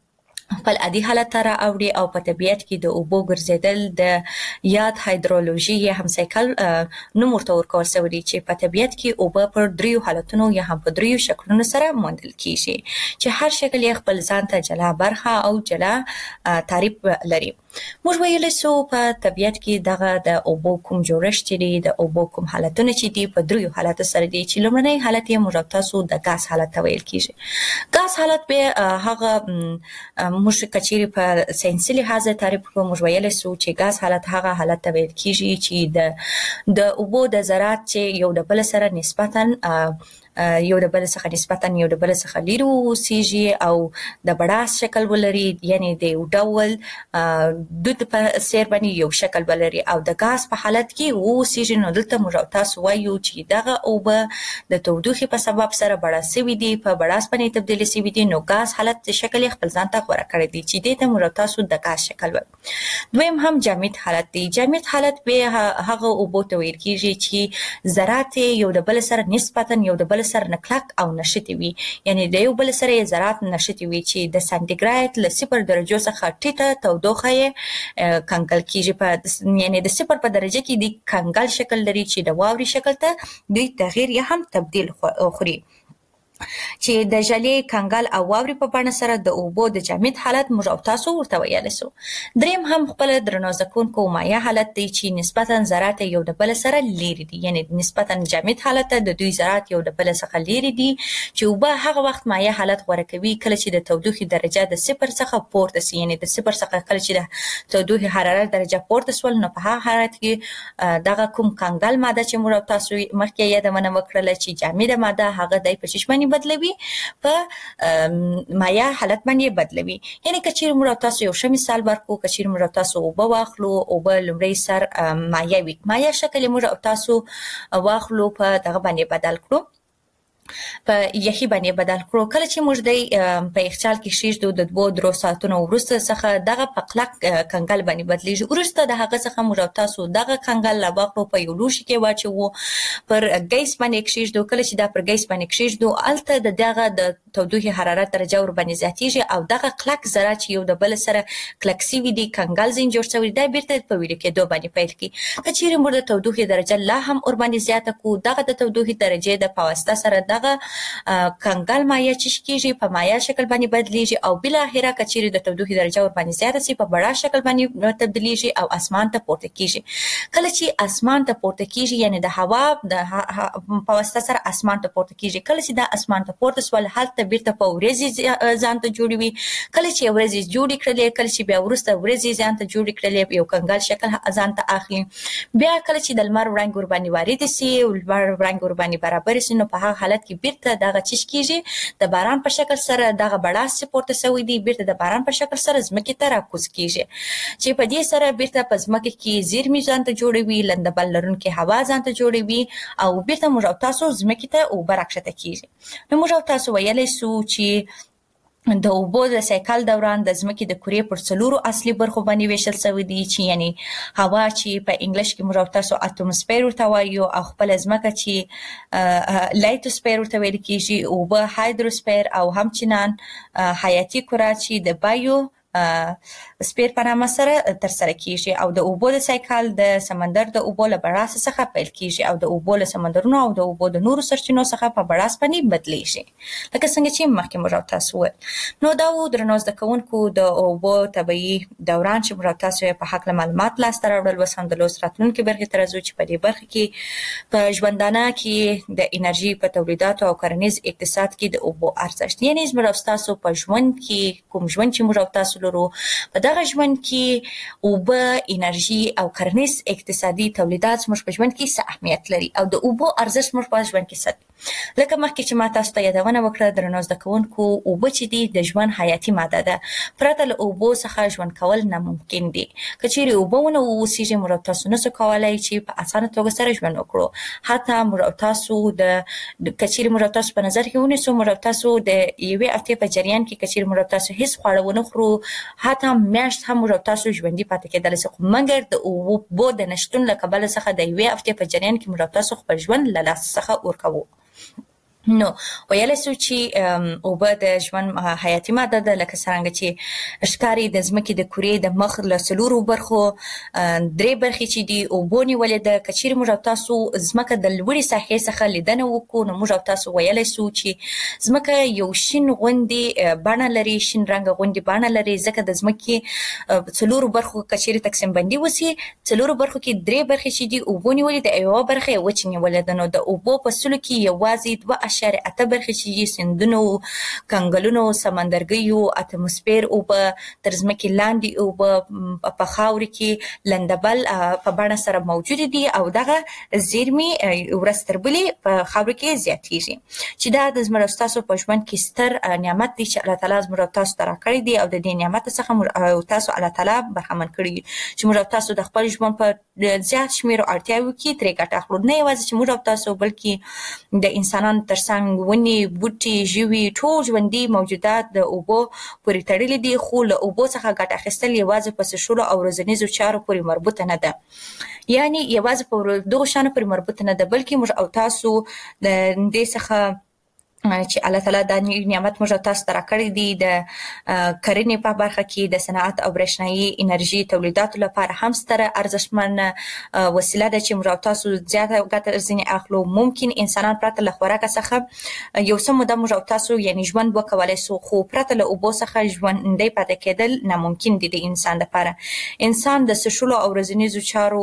[SPEAKER 3] خپل عادي حالت ته راوړي او په طبیعت کې د اوبو ګرځیدل د یاد هایدرولوژي یا همسایکل نوم ورته ورکول شوی دی چې په طبیعت کې اوبه پر دریو حالتونو یا هم په دریو شکلونو سره موندل کیږي چې هر شکل یې خپل ځان ته جلا برخه او جلا تعریف لري. موږ ویلی سو په طبیعت کې دغه د اوبو کوم جوړښت دی، د اوبو کوم حالتونه چې دي په دریو حالاتو سره دي چې لومړنی حالت یې موږ تاسو د ګاز حالت ته ویل کیږي. ګاز حالت به هغه موږ کچېرې په ساينسي لحاظ تعریف کوو، موږ ویلی سو چې ګاز حالت هغه حالت ته ویل کیږي چې د اوبو د ذرات چې یو د بل سره نسبتاً یو د بل څخه لري اوسېږي او د بړاس شکل ولري، یعنی د یو ډول دود په سیر باندې یو شکل ولري او د ګاز په حالت کې اوسېږي. نو دلته موږ تاسو وایو چې دغه اوبه د تودوخې په سبب سره بړاس شوي دي، په بړاس باندې تبدیل شوي دي، نو ګاز حالت شکل خپل ځان ته غوره کړی دی چې دې ته موږ تاسو د ګاز شکل وایو. دویم هم جامد حالت دی. جامد حالت به هغه اوبو ته ویل کیږي چې ذرات یو د بل سره نسبتاً یو د بل سره نکلک او نشتی وي، یعنی د یو بل سره ذرات نشتی وي چې د سانتیګریډ له 0 درجو څخه ټیټه تودوخه یې کنګل کیږي، یعنی د 0 په درجه کې د کنګل شکل لري چې د واوري شکل ته دوی تغییر یا هم تبدیل خوري چې د ژلې کنګل او واوري په بڼه سره د اوبو د جامد حالت موږ او تاسو ورته ویلی سو. دریم هم خپل درنو زکونکو مایع حالت دی چې نسبتاً ذرات یو د بل سره لري دي، یعنی نسبتاً جامد حالت د دوی ذرات یو د بل څخه لري دي چې اوبه هغه وخت مایع حالت غوره کوي کله چې د تودوخې درجه د 0 څخه پورته سي، یعنی د 0 څخه کله چې د تودوخې حرارت درجه پورته سول نو په هغه حالت کې دغه کوم کنګل ماده چې موږ تاسو مخکې یادونه وکړله چې جامده ماده هغه د پچشمنی بدلوي په مایع حالت باندې بدلوي. یعنی کچیر موږ تاسو یو ښه مثال ورکو، کچیر موږ تاسو اوبه واخلو، اوبه لومړی سر مایع وي، مایع شکل موږ تاسو واخلو په دغه باندې بدل کړو، په یخي باندې بدل کړو. کله چې موږ د په یخچال کې شیږدو د 2-3 ساعتونو وروسته څخه دغه په کلک کنګل باندې بدلیږي. وروسته د هغه څخه موږ تاسو دغه کنګل لا واخلو، په یو لوښي کې واچوو، پر ګیس باندې کښیږدو. کله چې دا پر ګیس باندې کښیږدو هلته د دغه د تودوخې حرارت درجه ور باندې زیاتیږي او دغه کلک ذرات چې یو د بل سره کلک سوي دي، کنګل ځین جوړ شوی دی، بیرته په ویلې کېدو باندې پیل کړي. کچېرې موږ د تودوخې درجه لا هم ور باندې زیاته کړو، دغه د تودوخې درجې د په واسطه سره دغه کنګل مایع چې کېږي په مایع شکل باندې بدلیږي او بل اخره کچېرې د تودوخې درجه ور باندې زیاته سي په بړا شکل باندې تبدیلیږي او اسمان ته پورته کېږي. کله چې اسمان ته پورته کېږي، یعنی د هوا د په واسطه سره اسمان ته پورته کېږي، کله چې دا اسمان ته پورته سول هلته بیرته په ورځې ځان ته جوړوي. کله چې ورځې جوړې کړلې، کله چې بیا وروسته ورځې ځان ته جوړې کړلې، یو کنګل شکل ځان ته اخلي. بیا کله چې د لمر وړانګې ور باندې وارد سي او لمر وړانګې ور باندې برابر سي، نو په هغه حالت کې بیرته دغه چیش کېږي د باران په شکل سره دغه بړاس چې پورته شوی دی بیرته د باران په شکل سره ځمکې ته راکوز کېږي، چې په دې سره بیرته په ځمکه کې زیرمې ځان ته جوړوي، لندبل لرونکې هوا ځان ته جوړوي او بیرته موږ او تاسو ځمکې ته اوبه راکښته کېږي. نو موږ او تاسو ویلی سو چې د اوبو د سایکل دوران د ځمکې د کورې پر 4 اصلي برخو باندې ویشل شوی دی، چې یعنی هوا چې په انګلیش کې موږ تاسو اتموسفیر ورته وایو او خپل ځمکه چې لایتوسفیر ورته ویل کېږي، اوبه هایدروسفیر او همچنان حیاتي کره چې د بایو سپیر په نامه سره تر سره کیږي. او د اوبو د سایکل د سمندر د اوبو له بړاس څخه پیل کیږي او د اوبو له سمندرونو او د اوبو د نورو سرچینو څخه په بړاس باندې بدلیږي، لکه څنګه چې مخکې موږ تاسو وویل. نو دا و درنو زده کوونکو د اوبو طبیعي دوران چې موږ تاسو په حق معلومات لاسته راوړل. وسم د لوست راتلونکي برخې ته راځو چې په دې برخه کې په ژوندانه کې د انرژي په تولیداتو او کرنیز اقتصاد کې د اوبو ارزښت، یعنی زموږ تاسو په ژوند کې کوم ژوند چې موږ تاسو په دغه ژوند کې اوبه، انرژي او کرنیز اقتصادي تولیدات زموږ په ژوند کې څه اهمیت لري او د اوبو ارزښت زموږ په ژوند کې څه دی. لکه مخکې چې ما تاسو ته یادونه وکړه درنو زده کوونکو، اوبه چې دي د ژوند حیاتي ماده ده، پرته له اوبو څخه ژوند کول ناممکن دي. که چیرې اوبه ونه واوسېږي موږ تاسو نشو کولی چې په اسانه توګه سره ژوند وکړو. حتی موږ تاسو که چیرې موږ تاسو په نظر کې ونیسو، موږ تاسو د یوې هفتې په جریان کې که چیرې موږ تاسو هیڅ خواړه ونه خورو، حتی میاشت هم موږ تاسو ژوندي پاتې کېدلی شو، مګر د اوبو د نشتون له کبله څخه د یوې هفتې په جریان کې موږ تاسو خپل ژوند له لاسه څخه ورکوو. نو ویلای سو چې اوبه د ژوند حیاتي ماده ده، لکه څنګه چې ښکاري د ځمکې د کورې د مخ له 4 برخو 3 برخې چې دي اوبو نیولې ده. که چیرې موږ او تاسو ځمکه د لوړې ساحې څخه لیدنه وکړو نو موږ او تاسو ویلای سو چې ځمکه یو شین غوندې بڼه لري، شین رنګ غوندې بڼه لري، ځکه د ځمکې 4 برخو که چیرې تقسیم بندي وسی 4 برخو کې 3 برخې چې دي اوبو نیولې ده، یوه برخه یې وچې نیولې ده. نو د اوبو په سلو کې یوازې 2.8 برخې چې سیندونو، کنګلونو، سمندرګیو، اتموسفیر اوبه، تر ځمکې لاندې اوبه په خاورې کې لندبل په بڼه سره موجود دي او دغه زیرمې ورځ تر بلې په خاورې کې زیاتېږي، چې دا د زموږ او ستاسو په ژوند کې ستر نعمت دی چې الله تعالی زموږ او تاسو ته راکړی دی او د دې نعمت څخه موږ تاسو الله تعالی برخمن کړي چې موږ او تاسو د خپل ژوند په زیات شمېر اړتیاوو کې ترې ګټه اخلو. نه یوازې چې موږ او تاسو بلکې د انسانانو ترڅنګ ونې، بوټي، ژوي، ټول ژوندي موجودات د اوبو پورې تړلي دي، خو له اوبو څخه ګټه اخیستل یوازې په څښلو او ورځنیزو چارو پورې مربوطه نه ده، یعنی یوازې په دغو شیانو پورې مربوطه نه ده، بلکې موږ او تاسو د دې څخه چې الله تعالی دا نعمت موږ تاسو ته راکړی دی د کرنې په برخه کې د صنعت او برېښنایي انرژي تولیداتو لپاره هم ستره ارزښتمن وسیله ده چې موږ تاسو زیاته ګټه ځینې اخلو. ممکن انسانان پرته له خوراک څخه یو څه موده موږ تاسو یعنی ژوند وکولای سو، خو پرته له اوبو څخه ژوندی پاتې کېدل ناممکن دي د انسان لپاره. انسان د څښلو او ورځنیزو چارو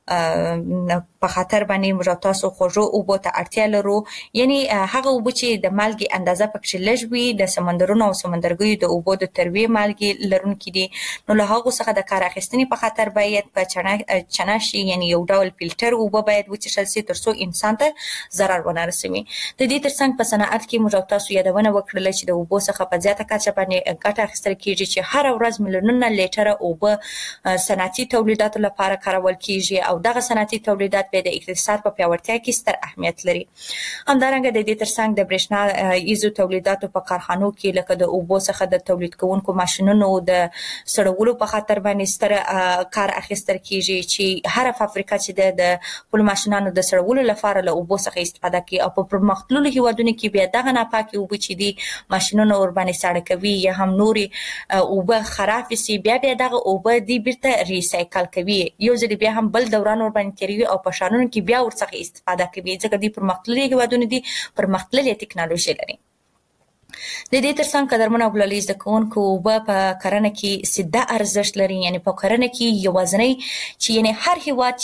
[SPEAKER 3] په خاطر باندې موږ تاسو خوږو اوبو ته اړتیا لرو، یعنی هغه اوبه چې د مالګې اندازه پکې لږ وي، د سمندرونو او سمندرګیو د اوبو د تروې مالګې لرونکي دي، نو له هغو څخه د کار اخیستنې په خاطر باید په چنه شي، یعنی یو ډول فلټر اوبه باید وڅښل شي ترڅو انسان ته ضرر ونه رسوي. د دې ترڅنګ په صنعت کې موږ تاسو یادونه وکړله چې د اوبو څخه په زیاته کچه باندې ګټه اخیستل کېږي، چې هر ورځ میلیونونه لیټره اوبه صنعتي تولیداتو لپاره کارول کېږي او دغه صنعتي تولیدات بیا د اقتصاد په پیاوړتیا کې ستر اهمیت لري. همدارنګه د دې ترڅنګ د برېښنا ایزو تولیداتو په کارخانو کې لکه د اوبو څخه د تولید کوونکو ماشینونو د سړولو په خاطر باندې ستر کار اخیستل کېږي، چې هر فابریکه چې د خپلو ماشینانو د سړولو لپاره له اوبو څخه استفاده کوي او په پرمختللو هیوادونو کې بیا دغه ناپاکې اوبه چې دي ماشینونه ورباندې ساړه کوي یا هم نورې اوبه خراب شي، بیا دغه اوبه دي بیرته ریسایکل کوي، یو ځل بیا هم بل دوران ورباندې تیروي او په شانونو کې بیا ورڅخه استفاده کوي، ځکه دي پرمختللي هیوادونه دي پرمختللي ټکنالوژي لري. د دې ترڅنګ قدرمن او بلالي زده کوونکو اوبه په کرنه کې سده ارزښت لري، یعنی په کرنه کې یوازینی چې یعنی هر هیواد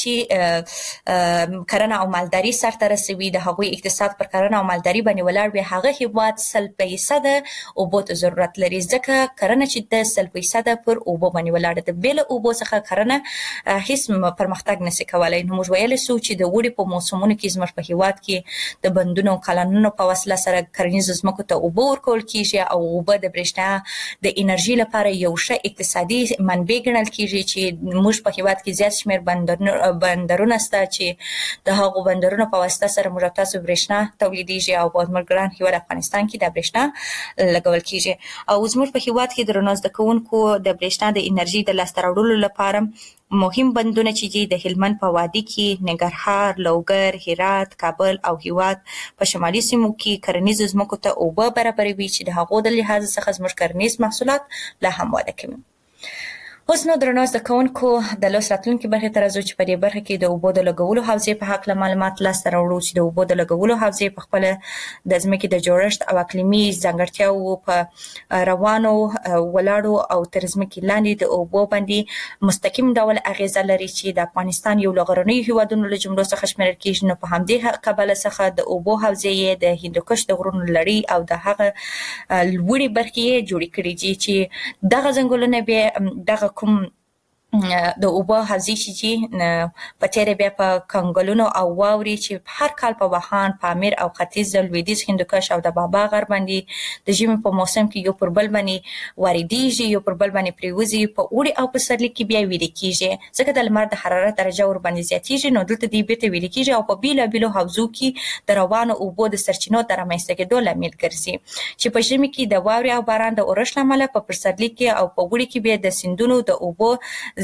[SPEAKER 3] چې کرنه او مالداري سرته رسوي د هغوی اقتصاد پر کرنه او مالداري باندې ولاړ وي، هغه هیواد 100% اوبو ته ضرورت لري، ځکه کرنه چې د 100% پر اوبو باندې ولاړه ده، بل اوبو څخه کرنه هیڅ پرمختګ نشي کولای. نو موږ ویلی سو چې د وړي په موسمونو کې زموږ په هیواد کې د بندونو او کانالونو په وسیله سره کرنیزو ځمکو ته اوبه ورکول کېږي او اوبه د برېښنا د انرژي لپاره یو ښه اقتصادي منبع ګڼل کېږي، چې موږ په هیواد کې زیات شمېر بندرونه شته چې د هغو بندرونو په واسطه سره موږ تاسو برېښنا تولیدېږي او په زموږ ګران هیواد افغانستان کې د برېښنا لګول کېږي. او زموږ په هیواد کې د درنو زده کوونکو د برېښنا د انرژي د لاسته راوړلو لپاره مهم بندونه چې دي د هلمند په وادي کې، ننګرهار، لوګر، هرات، کابل او هیواد په شمالي سیمو کې کرنیزو ځمکو ته اوبه برابروي، چې د هغو د لحاظ څخه زموږ کرنیز محصولات لا هم وده کوي. اوس نو درنو زده کوونکو د لوست راتلونکي برخې ته راځو چې په دې برخه کې د اوبو د لګولو حوزې په هکله معلومات لاسته راوړو، چې د اوبو د لګولو حوزې په خپله د ځمکې د جوړښت او اقلیمي ځانګړتیاوو په روانو ولاړو او تر ځمکې لاندې د اوبو باندې مستقیم ډول اغیزه لري، چې د افغانستان یو له غرنیو هیوادونو له جملو څخه شمیرل کېږي. نو په همدې کبله څخه د اوبو حوزې یې د هندوکش د غرونو لړۍ او د هغه لوړې برخې یې جوړې کړي دي، چې دغه ځنګلونه بیا دغه کوم د اوبو حوزې چې په تیره بیا په کنګلونو او واورې چې هر کال په واخان، پامیر او ختیځ د لویدیځ هندوکش او د بابا غر باندې د ژمي په موسم کې یو پر بل باندې واردېږي، یو پر بل باندې پرېوځي، په اوړي او پسرلي کې بیا ویلې کېږي، ځکه د لمر د حرارت درجه ورباندې زیاتېږي، نو دلته دوی بېرته ویلې کېږي او په بېلابېلو حوزو کې د روانو اوبو د سرچینو د رامنځته کېدو لامل ګرځي، چې په ژمي کې د واورې او باران د اورښت له امله په پسرلي کې او په اوړي کې بیا د سیندونو د اوبو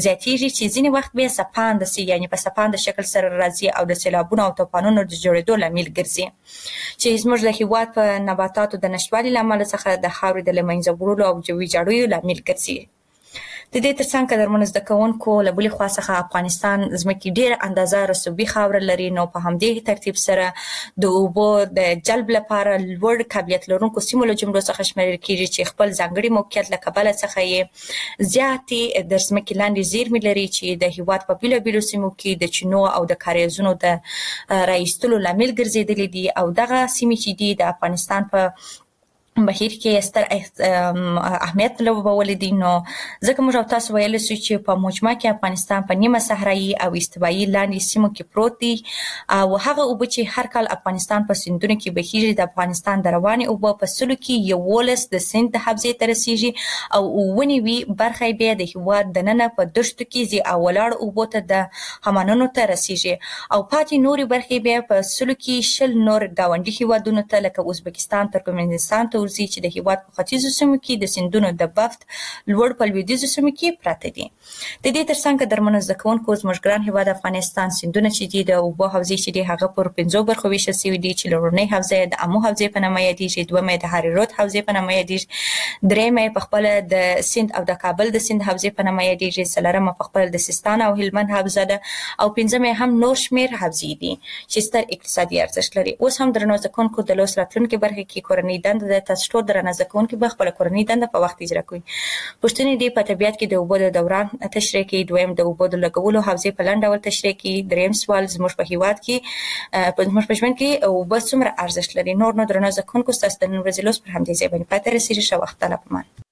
[SPEAKER 3] زیاتیږي چې ځینې وخت به سپاند سي، یعنی په سپاند شکل سره راځي او د سیلابونو او طوفانونو د جوړېدو لامل ګرځي چې زموږ د هیواد په نباتاتو د نشتوالي لامل څخه د خاورې د لمنځه وړلو او جوي جاړیو لامل ګرځي. د دې ترڅنګ قدرمنو زده کوونکو له بلې خوا څخه افغانستان ځمکې ډېره اندازه رسوبي خاوره لري، نو په همدې ترتیب سره د اوبو د جلب لپاره لوړ قابلیت لرونکو سیمو له جملو څخه شمیرل کېږي چې خپل ځانګړي موقعیت له کبله څخه یې زیاتې د ځمکې لاندې زیرمې لري چې د هیواد په بېلابېلو سیمو کې د چینو او د کاریزونو د رایستلو لامل ګرځېدلي دي او دغه سیمې چې دي د افغانستان په بهیر کې ستر اهمیت لوبولی دي. نو ځکه موږ تاسو ویل سو چې په مجموع کې افغانستان په نیمه صحرایي او استوایي لاندې سیمو کې پروت دی او هغه اوبه چې هر کال افغانستان په سیندونو کې بهیږي د افغانستان د رواني اوبه په سلو کې 11 د سیند حوزې ته رسیږي او ونیوي برخه به د هیواد د ننه په دشتو کې زی او ولاړ اوبو ته د همانونو ته رسیږي او پاتې نوري برخه به په سلو کې شل نور گاونډي هیوادونو ته لکه ازبکستان، ترکمنستان ورزي چې د هیواد په ختیځو سیمو کې د سیندونو د بفت لوړ په لویدیځو سیمو کې پراته دي. د دې ترڅنګ درمنو زده کوونکو زموږ ګران هیواد افغانستان سیندونه چې دي د اوبو حوزې چې دي هغه پر 5 برخو ویشل شوي دي چې لومړنۍ حوزه د امو حوزې په نامه یادېږي، دویمه د هریرود حوزې په نامه یادېږي، دریمه په خپل د سیند او د کابل د سیند حوزې په نامه یادېږي، څلورمه په خپل د سیستان او هلمند حوزه ده او پنځمه هم نور شمیر حوزې دي چې ستر اقتصادي ارزښت لري. اوس هم درنو زده کوونکو د لوست راتلونکي برخه کې کورنۍ دنده د تاسو درنه زده کوونکي به خپل کورنۍ دنده په وخت اجرا کوي. پښتنې دی په طبيعت کې د اوبو د دوران تشریح کوي، دویم د اوبو د لګولو حوزې په لاندې ډول تشریح کوي، دریم سوال زموږ په هیواد کې په زموږ په ژوند کې اوبه څومره ارزښت لري. نور نو درنه زده کوونکو ستاسو د نن ورځې لوست پر همدې ځای باندې پاتې رسیږي. ښه وخت لا پمان.